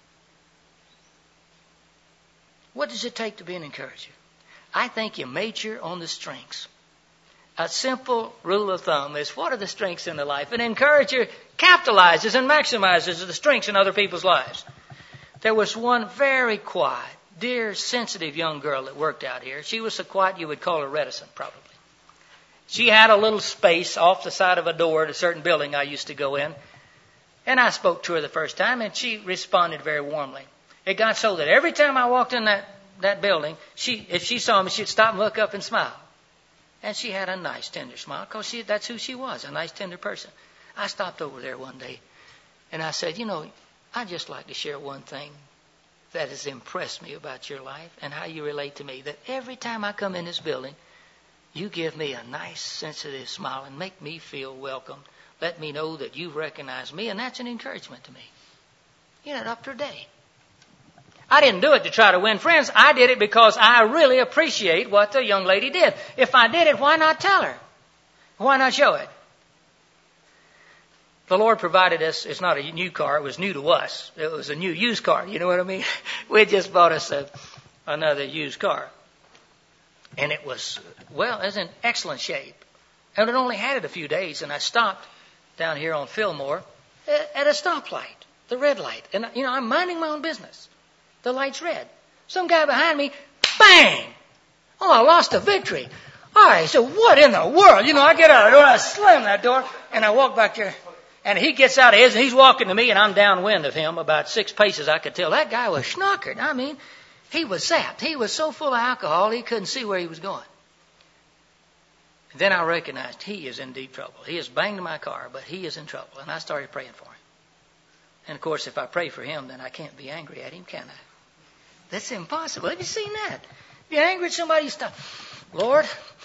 What does it take to be an encourager? I think you major on the strengths. A simple rule of thumb is, what are the strengths in the life? An encourager capitalizes and maximizes the strengths in other people's lives. There was one very quiet, dear, sensitive young girl that worked out here. She was so quiet you would call her reticent, probably. She had a little space off the side of a door at a certain building I used to go in. And I spoke to her the first time, and she responded very warmly. It got so that every time I walked in that, that building, she, if she saw me, she'd stop and look up and smile. And she had a nice, tender smile, because that's who she was, a nice, tender person. I stopped over there one day, and I said, you know, I'd just like to share one thing that has impressed me about your life and how you relate to me. That every time I come in this building, you give me a nice, sensitive smile and make me feel welcome. Let me know that you recognize me, and that's an encouragement to me. You know, up to a day. I didn't do it to try to win friends. I did it because I really appreciate what the young lady did. If I did it, why not tell her? Why not show it? The Lord provided us, it's not a new car, it was new to us. It was a new used car, you know what I mean? We just bought us a, another used car. And it was, well, it was in excellent shape. And it only had it a few days, and I stopped down here on Fillmore at a stoplight, the red light. And, you know, I'm minding my own business. The light's red. Some guy behind me, bang! Oh, I lost a victory. All right, so what in the world? You know, I get out of the door, I slam that door, and I walk back there. And he gets out of his, and he's walking to me, and I'm downwind of him about six paces. I could tell that guy was schnockered. I mean, he was zapped. He was so full of alcohol, he couldn't see where he was going. And then I recognized he is in deep trouble. He has banged my car, but he is in trouble. And I started praying for him. And, of course, if I pray for him, then I can't be angry at him, can I? That's impossible. Have you seen that? If you're angry at somebody, you stop. Lord.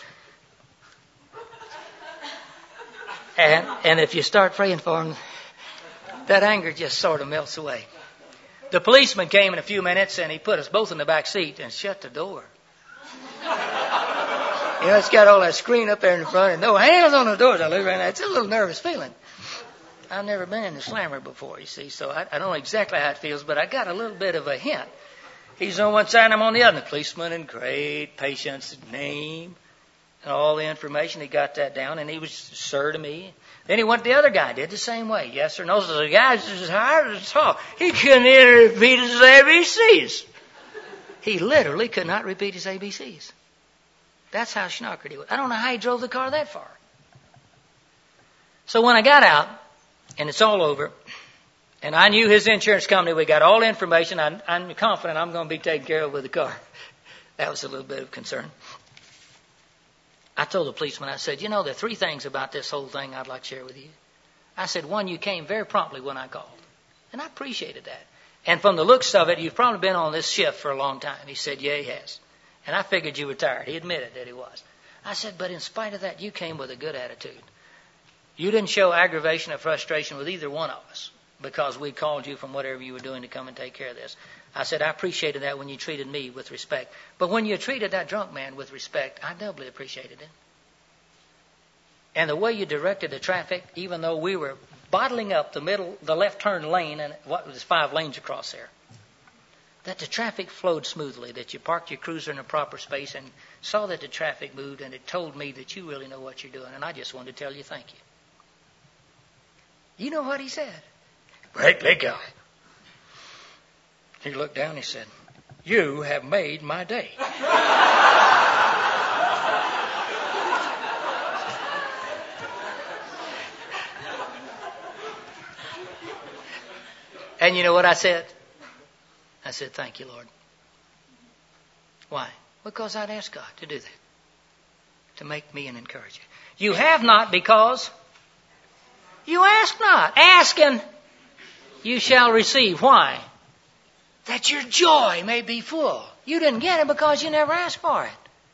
And, and if you start praying for him, that anger just sort of melts away. The policeman came in a few minutes, and he put us both in the back seat and shut the door. You know, it's got all that screen up there in the front and no handles on the doors. I look around, it's a little nervous feeling. I've never been in the slammer before, you see, so I, I don't know exactly how it feels, but I got a little bit of a hint. He's on one side and I'm on the other. The policeman in great patience, name, and all the information. He got that down, and he was sir to me. Then he went to the other guy, did the same way. Yes or no. So the guy's as hard as tall. He couldn't even repeat his A B Cs. He literally could not repeat his A B Cs. That's how schnockered he was. I don't know how he drove the car that far. So when I got out, and it's all over, and I knew his insurance company, we got all the information, I, I'm confident I'm going to be taken care of with the car. That was a little bit of concern. I told the policeman, I said, you know, there are three things about this whole thing I'd like to share with you. I said, one, you came very promptly when I called. And I appreciated that. And from the looks of it, you've probably been on this shift for a long time. He said, yeah, he has. And I figured you were tired. He admitted that he was. I said, but in spite of that, you came with a good attitude. You didn't show aggravation or frustration with either one of us because we called you from whatever you were doing to come and take care of this. I said, I appreciated that when you treated me with respect. But when you treated that drunk man with respect, I doubly appreciated it. And the way you directed the traffic, even though we were bottling up the middle, the left turn lane, and what was five lanes across there, that the traffic flowed smoothly, that you parked your cruiser in a proper space and saw that the traffic moved, and it told me that you really know what you're doing. And I just wanted to tell you thank you. You know what he said? Great big guy. He looked down and he said, you have made my day. And you know what I said? I said, thank you, Lord. Why? Because I'd asked God to do that. To make me an encourager. You have not because you ask not. Ask and you shall receive. Why? That your joy may be full. You didn't get it because you never asked for it.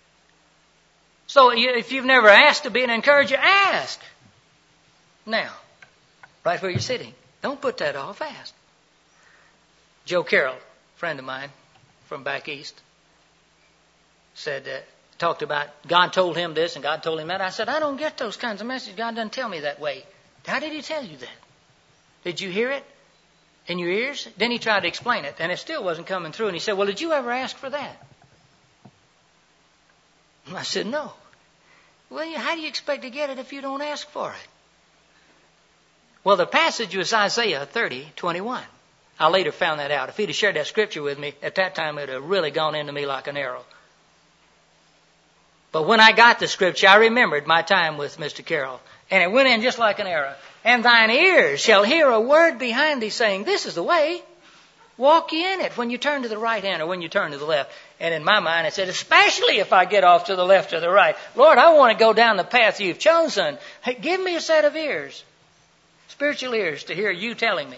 So if you've never asked to be an encourager, ask. Now, right where you're sitting. Don't put that off. Ask. Joe Carroll, a friend of mine from back east, said, uh, talked about God told him this and God told him that. I said, I don't get those kinds of messages. God doesn't tell me that way. How did he tell you that? Did you hear it in your ears? Then he tried to explain it, and it still wasn't coming through. And he said, well, did you ever ask for that? And I said, no. Well, how do you expect to get it if you don't ask for it? Well, the passage was Isaiah thirty twenty-one. I later found that out. If he'd have shared that scripture with me, at that time it would have really gone into me like an arrow. But when I got the scripture, I remembered my time with Mister Carroll. And it went in just like an arrow. And thine ears shall hear a word behind thee saying, this is the way. Walk ye in it when you turn to the right hand or when you turn to the left. And in my mind it said, especially if I get off to the left or the right. Lord, I want to go down the path you've chosen. Hey, give me a set of ears. Spiritual ears to hear you telling me.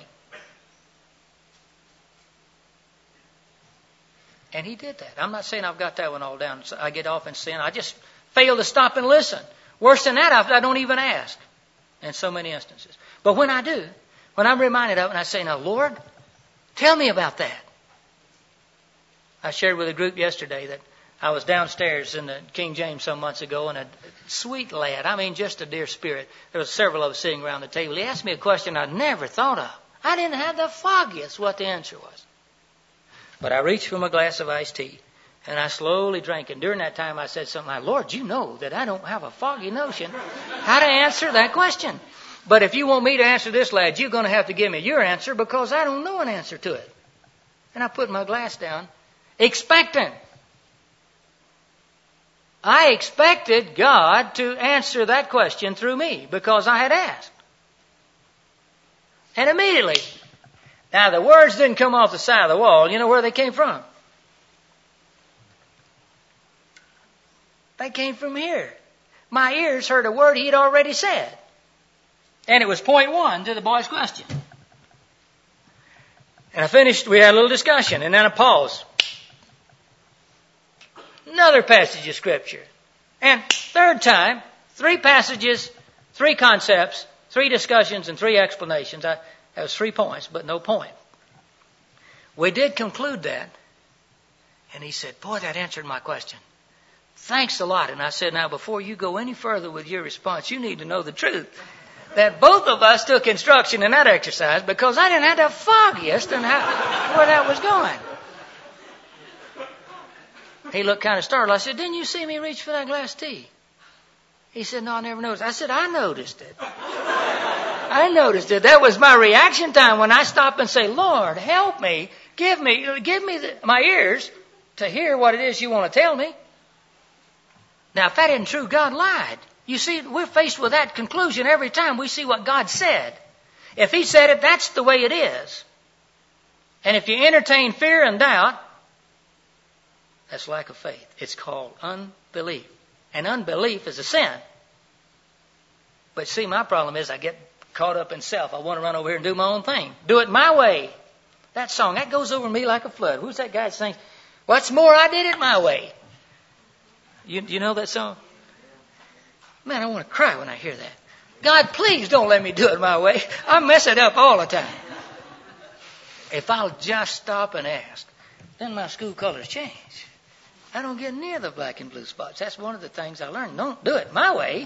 And he did that. I'm not saying I've got that one all down. I get off in sin. I just fail to stop and listen. Worse than that, I don't even ask in so many instances. But when I do, when I'm reminded of it and I say, now, Lord, tell me about that. I shared with a group yesterday that I was downstairs in the King James some months ago, and a sweet lad, I mean just a dear spirit, there was several of us sitting around the table. He asked me a question I'd never thought of. I didn't have the foggiest what the answer was. But I reached for my glass of iced tea, and I slowly drank. And during that time, I said something like, Lord, you know that I don't have a foggy notion how to answer that question. But if you want me to answer this, lad, you're going to have to give me your answer because I don't know an answer to it. And I put my glass down, expectant. I expected God to answer that question through me because I had asked. And immediately, now the words didn't come off the side of the wall. You know where they came from? They came from here. My ears heard a word he'd already said. And it was point one to the boy's question. And I finished, we had a little discussion, and then a pause. Another passage of Scripture. And third time, three passages, three concepts, three discussions, and three explanations. I, that was three points, but no point. We did conclude that. And he said, boy, that answered my question. Thanks a lot. And I said, now, before you go any further with your response, you need to know the truth. That both of us took instruction in that exercise because I didn't have the foggiest on how, where that was going. He looked kind of startled. I said, didn't you see me reach for that glass of tea? He said, no, I never noticed. I said, I noticed it. I noticed it. That was my reaction time when I stop and say, Lord, help me. Give me, give me the, my ears to hear what it is you want to tell me. Now, if that isn't true, God lied. You see, we're faced with that conclusion every time we see what God said. If He said it, that's the way it is. And if you entertain fear and doubt, that's lack of faith. It's called unbelief. And unbelief is a sin. But see, my problem is I get caught up in self. I want to run over here and do my own thing. Do it my way. That song, that goes over me like a flood. Who's that guy that sings, what's more, I did it my way. You, you know that song? Man, I want to cry when I hear that. God, please don't let me do it my way. I mess it up all the time. If I'll just stop and ask, then my school colors change. I don't get near the black and blue spots. That's one of the things I learned. Don't do it my way.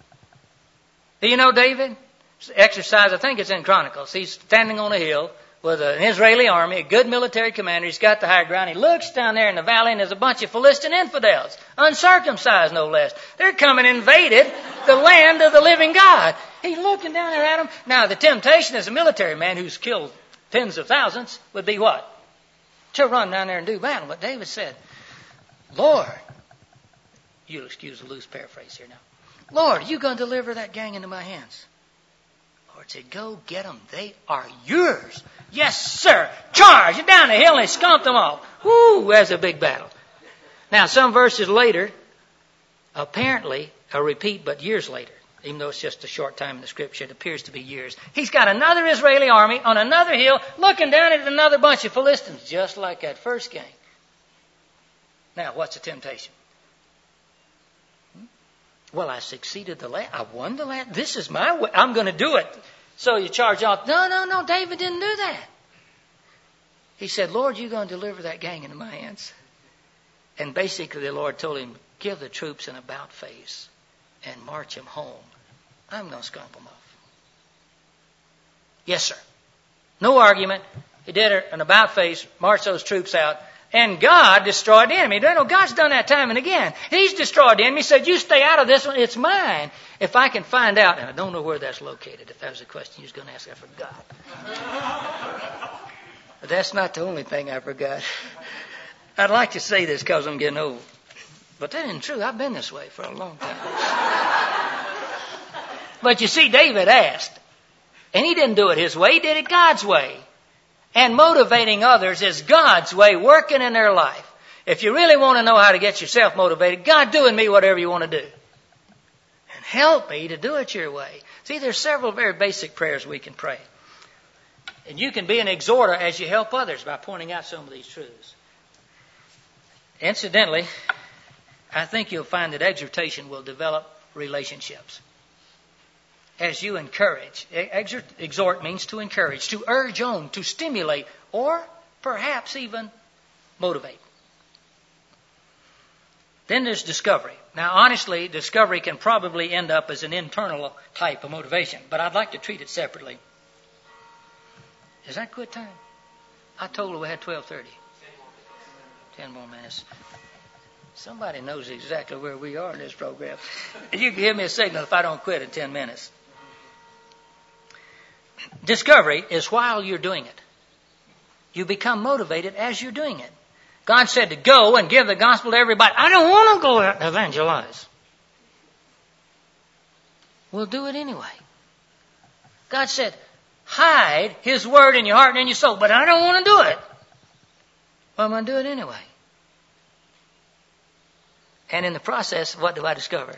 Do you know David? Exercise, I think it's in Chronicles. He's standing on a hill with an Israeli army, a good military commander. He's got the high ground. He looks down there in the valley, and there's a bunch of Philistine infidels, uncircumcised no less. They're coming and invaded the land of the living God. He's looking down there at them. Now, the temptation as a military man who's killed tens of thousands would be what? To run down there and do battle. But David said, Lord, you'll excuse a loose paraphrase here now. Lord, are you going to deliver that gang into my hands? Lord said, go get them. They are yours. Yes, sir. Charge. You're down the hill and they stomped them off. Woo, that's a big battle. Now, some verses later, apparently a repeat, but years later, even though it's just a short time in the Scripture, it appears to be years. He's got another Israeli army on another hill looking down at another bunch of Philistines, just like that first gang. Now, what's the temptation? Hmm? Well, I succeeded the last. I won the last. This is my way. I'm going to do it. So you charge off. No, no, no. David didn't do that. He said, Lord, you're going to deliver that gang into my hands. And basically the Lord told him, give the troops an about face and march them home. I'm going to skunk them off. Yes, sir. No argument. He did an about face, marched those troops out. And God destroyed the enemy. You know, God's done that time and again. He's destroyed the enemy. He said, you stay out of this one. It's mine. If I can find out, and I don't know where that's located. If that was a question you was going to ask, I forgot. But that's not the only thing I forgot. I'd like to say this because I'm getting old. But that isn't true. I've been this way for a long time. But you see, David asked. And he didn't do it his way. He did it God's way. And motivating others is God's way, working in their life. If you really want to know how to get yourself motivated, God, do in me whatever you want to do. And help me to do it your way. See, there's several very basic prayers we can pray. And you can be an exhorter as you help others by pointing out some of these truths. Incidentally, I think you'll find that exhortation will develop relationships. As you encourage. Exhort, exhort means to encourage, to urge on, to stimulate, or perhaps even motivate. Then there's discovery. Now, honestly, discovery can probably end up as an internal type of motivation, but I'd like to treat it separately. Is that good time? I told her we had twelve thirty. Ten more minutes. Somebody knows exactly where we are in this program. You can give me a signal if I don't quit in ten minutes. Discovery is while you're doing it. You become motivated as you're doing it. God said to go and give the gospel to everybody. I don't want to go out and evangelize. We'll do it anyway. God said, hide His Word in your heart and in your soul. But I don't want to do it. Well, I'm going to do it anyway. And in the process, what do I discover?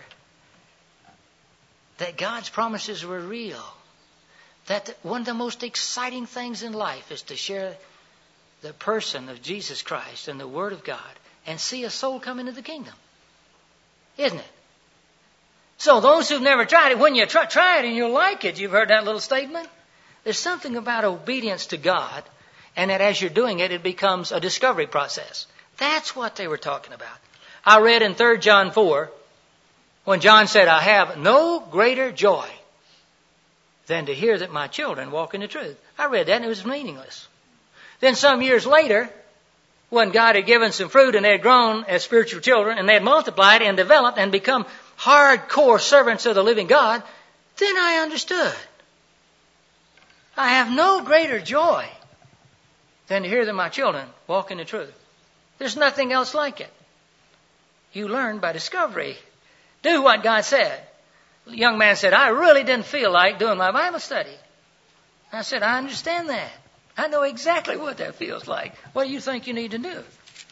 That God's promises were real. That one of the most exciting things in life is to share the person of Jesus Christ and the Word of God and see a soul come into the kingdom. Isn't it? So those who've never tried it, when you try, try it and you'll like it, you've heard that little statement? There's something about obedience to God, and that as you're doing it, it becomes a discovery process. That's what they were talking about. I read in Third John four, when John said, I have no greater joy than to hear that my children walk in the truth. I read that and it was meaningless. Then some years later, when God had given some fruit and they had grown as spiritual children and they had multiplied and developed and become hardcore servants of the living God, then I understood. I have no greater joy than to hear that my children walk in the truth. There's nothing else like it. You learn by discovery. Do what God said. The young man said, I really didn't feel like doing my Bible study. I said, I understand that. I know exactly what that feels like. What do you think you need to do?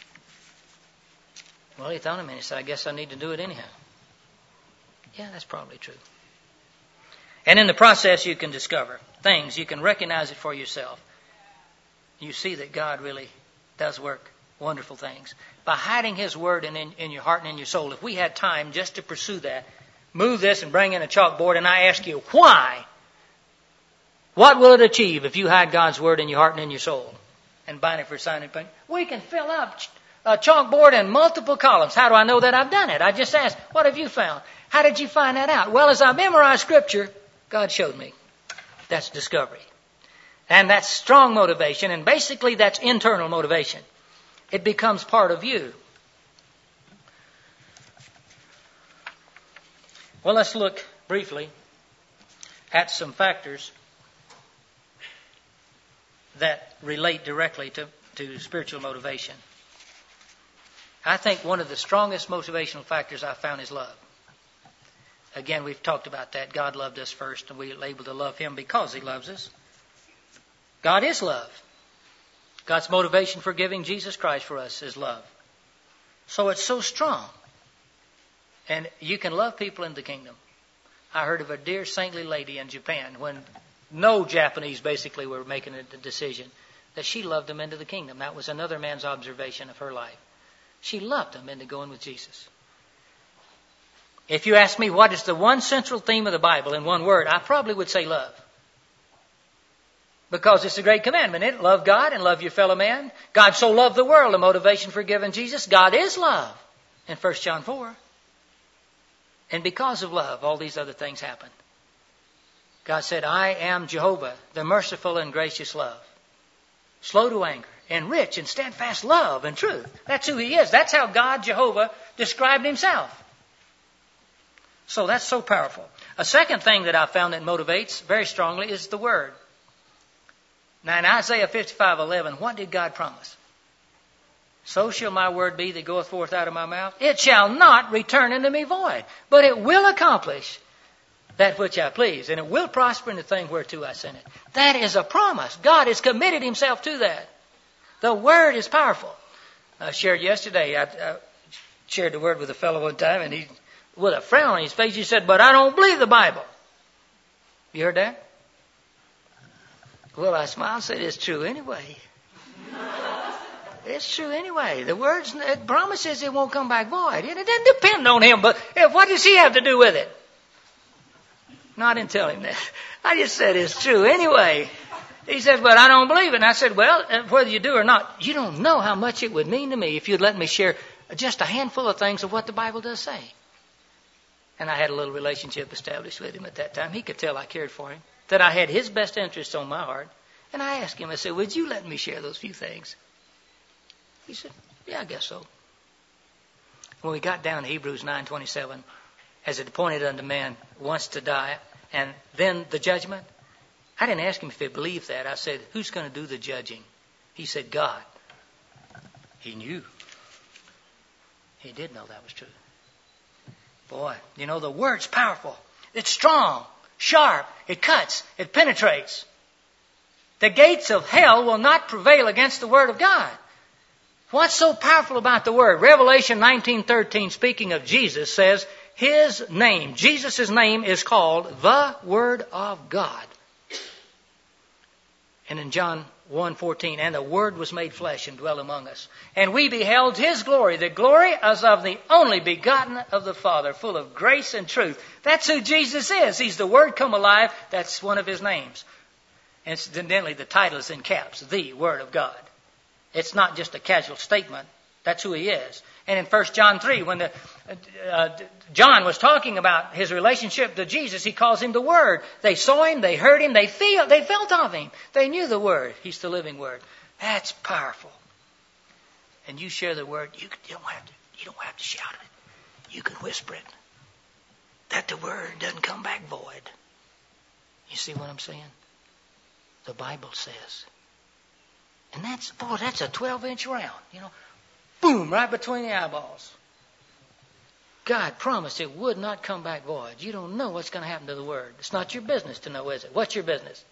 Well, he thought a minute. He said, I guess I need to do it anyhow. Yeah, that's probably true. And in the process, you can discover things. You can recognize it for yourself. You see that God really does work wonderful things. By hiding His Word in, in, in your heart and in your soul, if we had time just to pursue that, move this and bring in a chalkboard, and I ask you, why? What will it achieve if you hide God's Word in your heart and in your soul and bind it for a sign and paint? We can fill up a chalkboard in multiple columns. How do I know that I've done it? I just asked, what have you found? How did you find that out? Well, as I memorized Scripture, God showed me. That's discovery. And that's strong motivation, and basically that's internal motivation. It becomes part of you. Well, let's look briefly at some factors that relate directly to, to spiritual motivation. I think one of the strongest motivational factors I've found is love. Again, we've talked about that. God loved us first, and we are able to love Him because He loves us. God is love. God's motivation for giving Jesus Christ for us is love. So it's so strong. And you can love people in the kingdom. I heard of a dear saintly lady in Japan when no Japanese basically were making a decision that she loved them into the kingdom. That was another man's observation of her life. She loved them into going with Jesus. If you ask me what is the one central theme of the Bible in one word, I probably would say love. Because it's a great commandment, isn't it? Love God and love your fellow man. God so loved the world, the motivation for giving Jesus. God is love in First John four. And because of love, all these other things happen. God said, I am Jehovah, the merciful and gracious love, slow to anger, and rich in steadfast love and truth. That's who He is. That's how God, Jehovah, described Himself. So that's so powerful. A second thing that I found that motivates very strongly is the Word. Now in Isaiah fifty-five eleven, what did God promise? So shall my word be that goeth forth out of my mouth. It shall not return unto me void, but it will accomplish that which I please, and it will prosper in the thing whereto I sent it. That is a promise. God has committed Himself to that. The Word is powerful. I shared yesterday, I, I shared the Word with a fellow one time, and he, with a frown on his face, he said, but I don't believe the Bible. You heard that? Well, I smiled and said, it's true anyway. It's true anyway. The words, it promises it won't come back void. And it doesn't depend on Him, but what does He have to do with it? No, I didn't tell him that. I just said it's true anyway. He said, but I don't believe it. And I said, well, whether you do or not, you don't know how much it would mean to me if you'd let me share just a handful of things of what the Bible does say. And I had a little relationship established with him at that time. He could tell I cared for him, that I had his best interests on my heart. And I asked him, I said, would you let me share those few things? He said, yeah, I guess so. When we got down to Hebrews nine twenty-seven, as it appointed unto man once to die, and then the judgment, I didn't ask him if he believed that. I said, who's going to do the judging? He said, God. He knew. He did know that was true. Boy, you know, the Word's powerful. It's strong, sharp, it cuts, it penetrates. The gates of hell will not prevail against the Word of God. What's so powerful about the Word? Revelation nineteen thirteen, speaking of Jesus, says His name, Jesus' name is called the Word of God. And in John one fourteen, and the Word was made flesh and dwelt among us. And we beheld His glory, the glory as of the only begotten of the Father, full of grace and truth. That's who Jesus is. He's the Word come alive. That's one of His names. Incidentally, the title is in caps, the Word of God. It's not just a casual statement. That's who He is. And in First John three, when the, uh, John was talking about his relationship to Jesus, he calls Him the Word. They saw Him, they heard Him, they feel, they felt of Him. They knew the Word. He's the living Word. That's powerful. And you share the Word, you, you don't have to, you don't have to shout it. You can whisper it. That the Word doesn't come back void. You see what I'm saying? The Bible says. And that's, boy, that's a twelve-inch round, you know. Boom, right between the eyeballs. God promised it would not come back void. You don't know what's going to happen to the Word. It's not your business to know, is it? What's your business?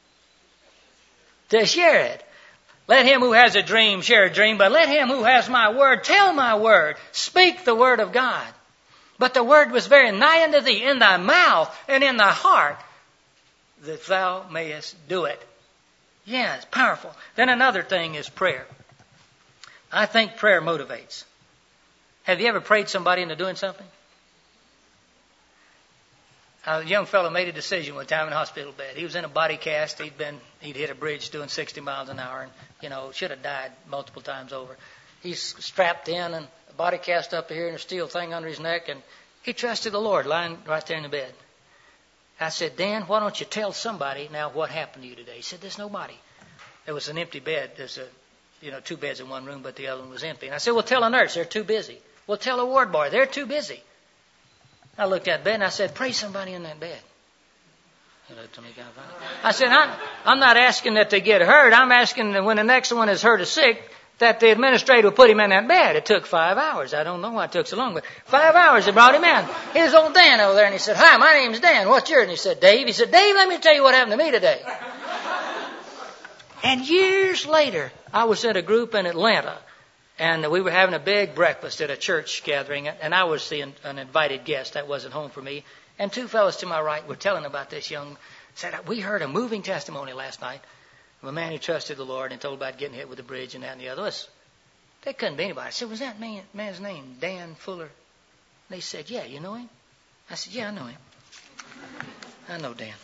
To share it. Let him who has a dream share a dream, but let him who has my word tell my word. Speak the word of God. But the word was very nigh unto thee, in thy mouth and in thy heart, that thou mayest do it. Yeah, it's powerful. Then another thing is prayer. I think prayer motivates. Have you ever prayed somebody into doing something? A young fellow made a decision one time in a hospital bed. He was in a body cast. He'd been, he'd hit a bridge doing sixty miles an hour and, you know, should have died multiple times over. He's strapped in and a body cast up here and a steel thing under his neck, and he trusted the Lord lying right there in the bed. I said, Dan, why don't you tell somebody now what happened to you today? He said, there's nobody. There was an empty bed. There's a, you know, two beds in one room, but the other one was empty. And I said, well, tell a nurse. They're too busy. Well, tell a ward boy. They're too busy. I looked at that bed and I said, pray somebody in that bed. He looked at me kind of funny. I said, I'm, I'm not asking that they get hurt. I'm asking that when the next one is hurt or sick, that the administrator will put him in that bed. It took five hours. I don't know why it took so long, but five hours they brought him in. Here's old Dan over there, and he said, hi, my name's Dan. What's yours? And he said, Dave. He said, Dave, let me tell you what happened to me today. And years later, I was at a group in Atlanta, and we were having a big breakfast at a church gathering, and I was the, an invited guest. That wasn't home for me. And two fellows to my right were telling about this young, said, we heard a moving testimony last night of a man who trusted the Lord and told about getting hit with a bridge and that and the other. There couldn't be anybody. I said, was that man, man's name Dan Fuller? They said, yeah, you know him? I said, yeah, I know him. I know Dan.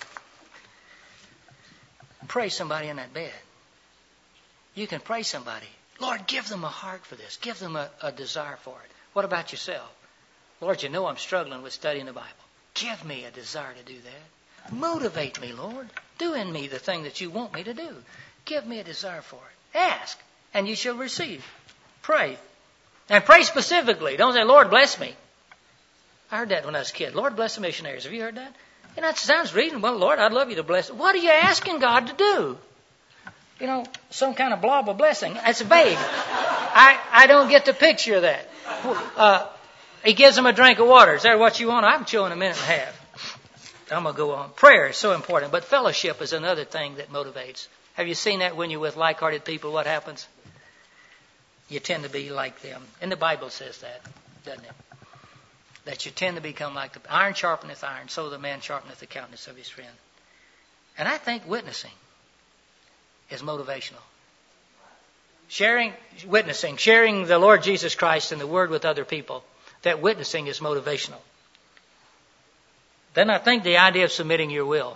Pray somebody in that bed. You can pray somebody. Lord, give them a heart for this. Give them a, a desire for it. What about yourself? Lord, you know I'm struggling with studying the Bible. Give me a desire to do that. Motivate me, Lord. Do in me the thing that you want me to do. Give me a desire for it. Ask, and you shall receive. Pray. And pray specifically. Don't say, Lord, bless me. I heard that when I was a kid. Lord, bless the missionaries. Have you heard that? And that sounds reasonable. Lord, I'd love you to bless. What are you asking God to do? You know, some kind of blob of blessing. That's vague. I, I don't get the picture of that. Uh, he gives them a drink of water. Is that what you want? I'm chewing a minute and a half. I'm going to go on. Prayer is so important, but fellowship is another thing that motivates. Have you seen that when you're with like-hearted people, what happens? You tend to be like them. And the Bible says that, doesn't it? That you tend to become like the iron sharpeneth iron, so the man sharpeneth the countenance of his friend. And I think witnessing is motivational. Sharing, witnessing, sharing the Lord Jesus Christ and the Word with other people, that witnessing is motivational. Then I think the idea of submitting your will.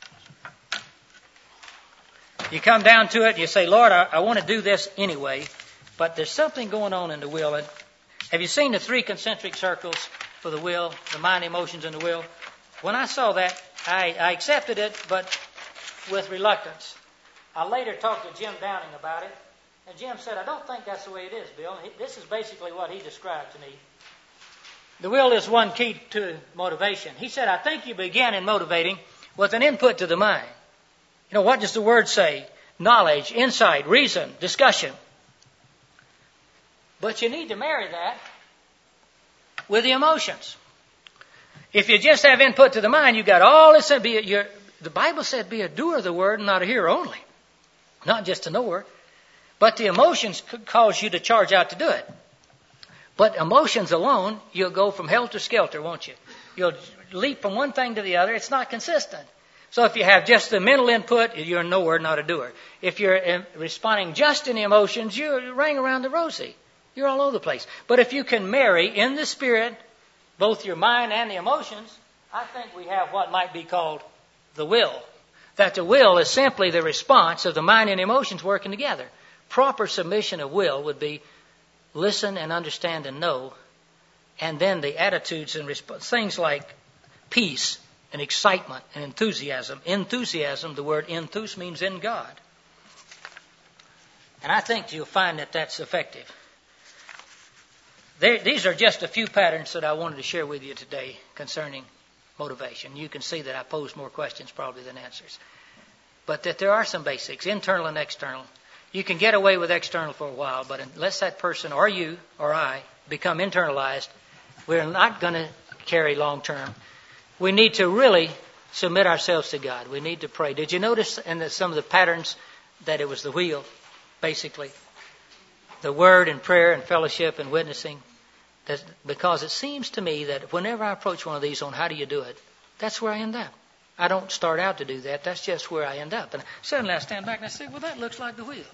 You come down to it and you say, Lord, I, I want to do this anyway, but there's something going on in the will. And have you seen the three concentric circles for the will, the mind, emotions, and the will? When I saw that, I, I accepted it, but with reluctance. I later talked to Jim Downing about it, and Jim said, I don't think that's the way it is, Bill. He, this is basically what he described to me. The will is one key to motivation. He said, I think you begin in motivating with an input to the mind. You know, what does the word say? Knowledge, insight, reason, discussion. But you need to marry that with the emotions. If you just have input to the mind, you've got all this. Be a, the Bible said be a doer of the word and not a hearer only. not just a knower. But the emotions could cause you to charge out to do it. But emotions alone, you'll go from helter skelter, won't you? You'll leap from one thing to the other. It's not consistent. So if you have just the mental input, you're a knower, not a doer. If you're responding just in the emotions, you're running around the rosy. You're all over the place. But if you can marry in the spirit both your mind and the emotions, I think we have what might be called the will. That the will is simply the response of the mind and emotions working together. Proper submission of will would be listen and understand and know, and then the attitudes and resp- things like peace and excitement and enthusiasm. Enthusiasm, the word enthus means in God. And I think you'll find that that's effective. There, these are just a few patterns that I wanted to share with you today concerning motivation. You can see that I pose more questions probably than answers. But that there are some basics, internal and external. You can get away with external for a while, but unless that person or you or I become internalized, we're not going to carry long term. We need to really submit ourselves to God. We need to pray. Did you notice in the, some of the patterns that it was the wheel, basically? The word and prayer and fellowship and witnessing. That's because it seems to me that whenever I approach one of these on how do you do it, that's where I end up. I don't start out to do that. That's just where I end up. And suddenly I stand back and I say, well, that looks like the wheel.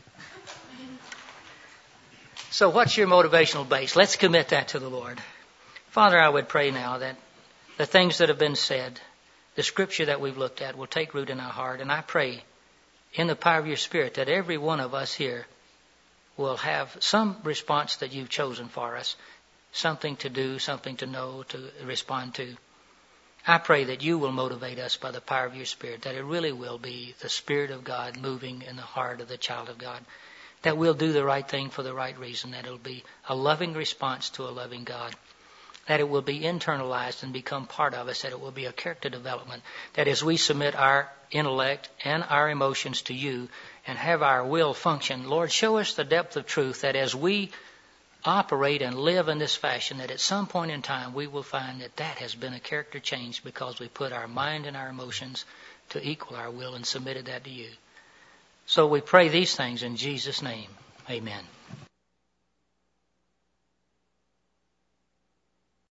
So what's your motivational base? Let's commit that to the Lord. Father, I would pray now that the things that have been said, the scripture that we've looked at will take root in our heart. And I pray in the power of your Spirit that every one of us here will have some response that you've chosen for us, something to do, something to know, to respond to. I pray that you will motivate us by the power of your Spirit, that it really will be the Spirit of God moving in the heart of the child of God, that we'll do the right thing for the right reason, that it'll be a loving response to a loving God, that it will be internalized and become part of us, that it will be a character development, that as we submit our intellect and our emotions to you and have our will function, Lord, show us the depth of truth, that as we operate and live in this fashion, that at some point in time we will find that that has been a character change because we put our mind and our emotions to equal our will and submitted that to you. So we pray these things in Jesus' name. Amen.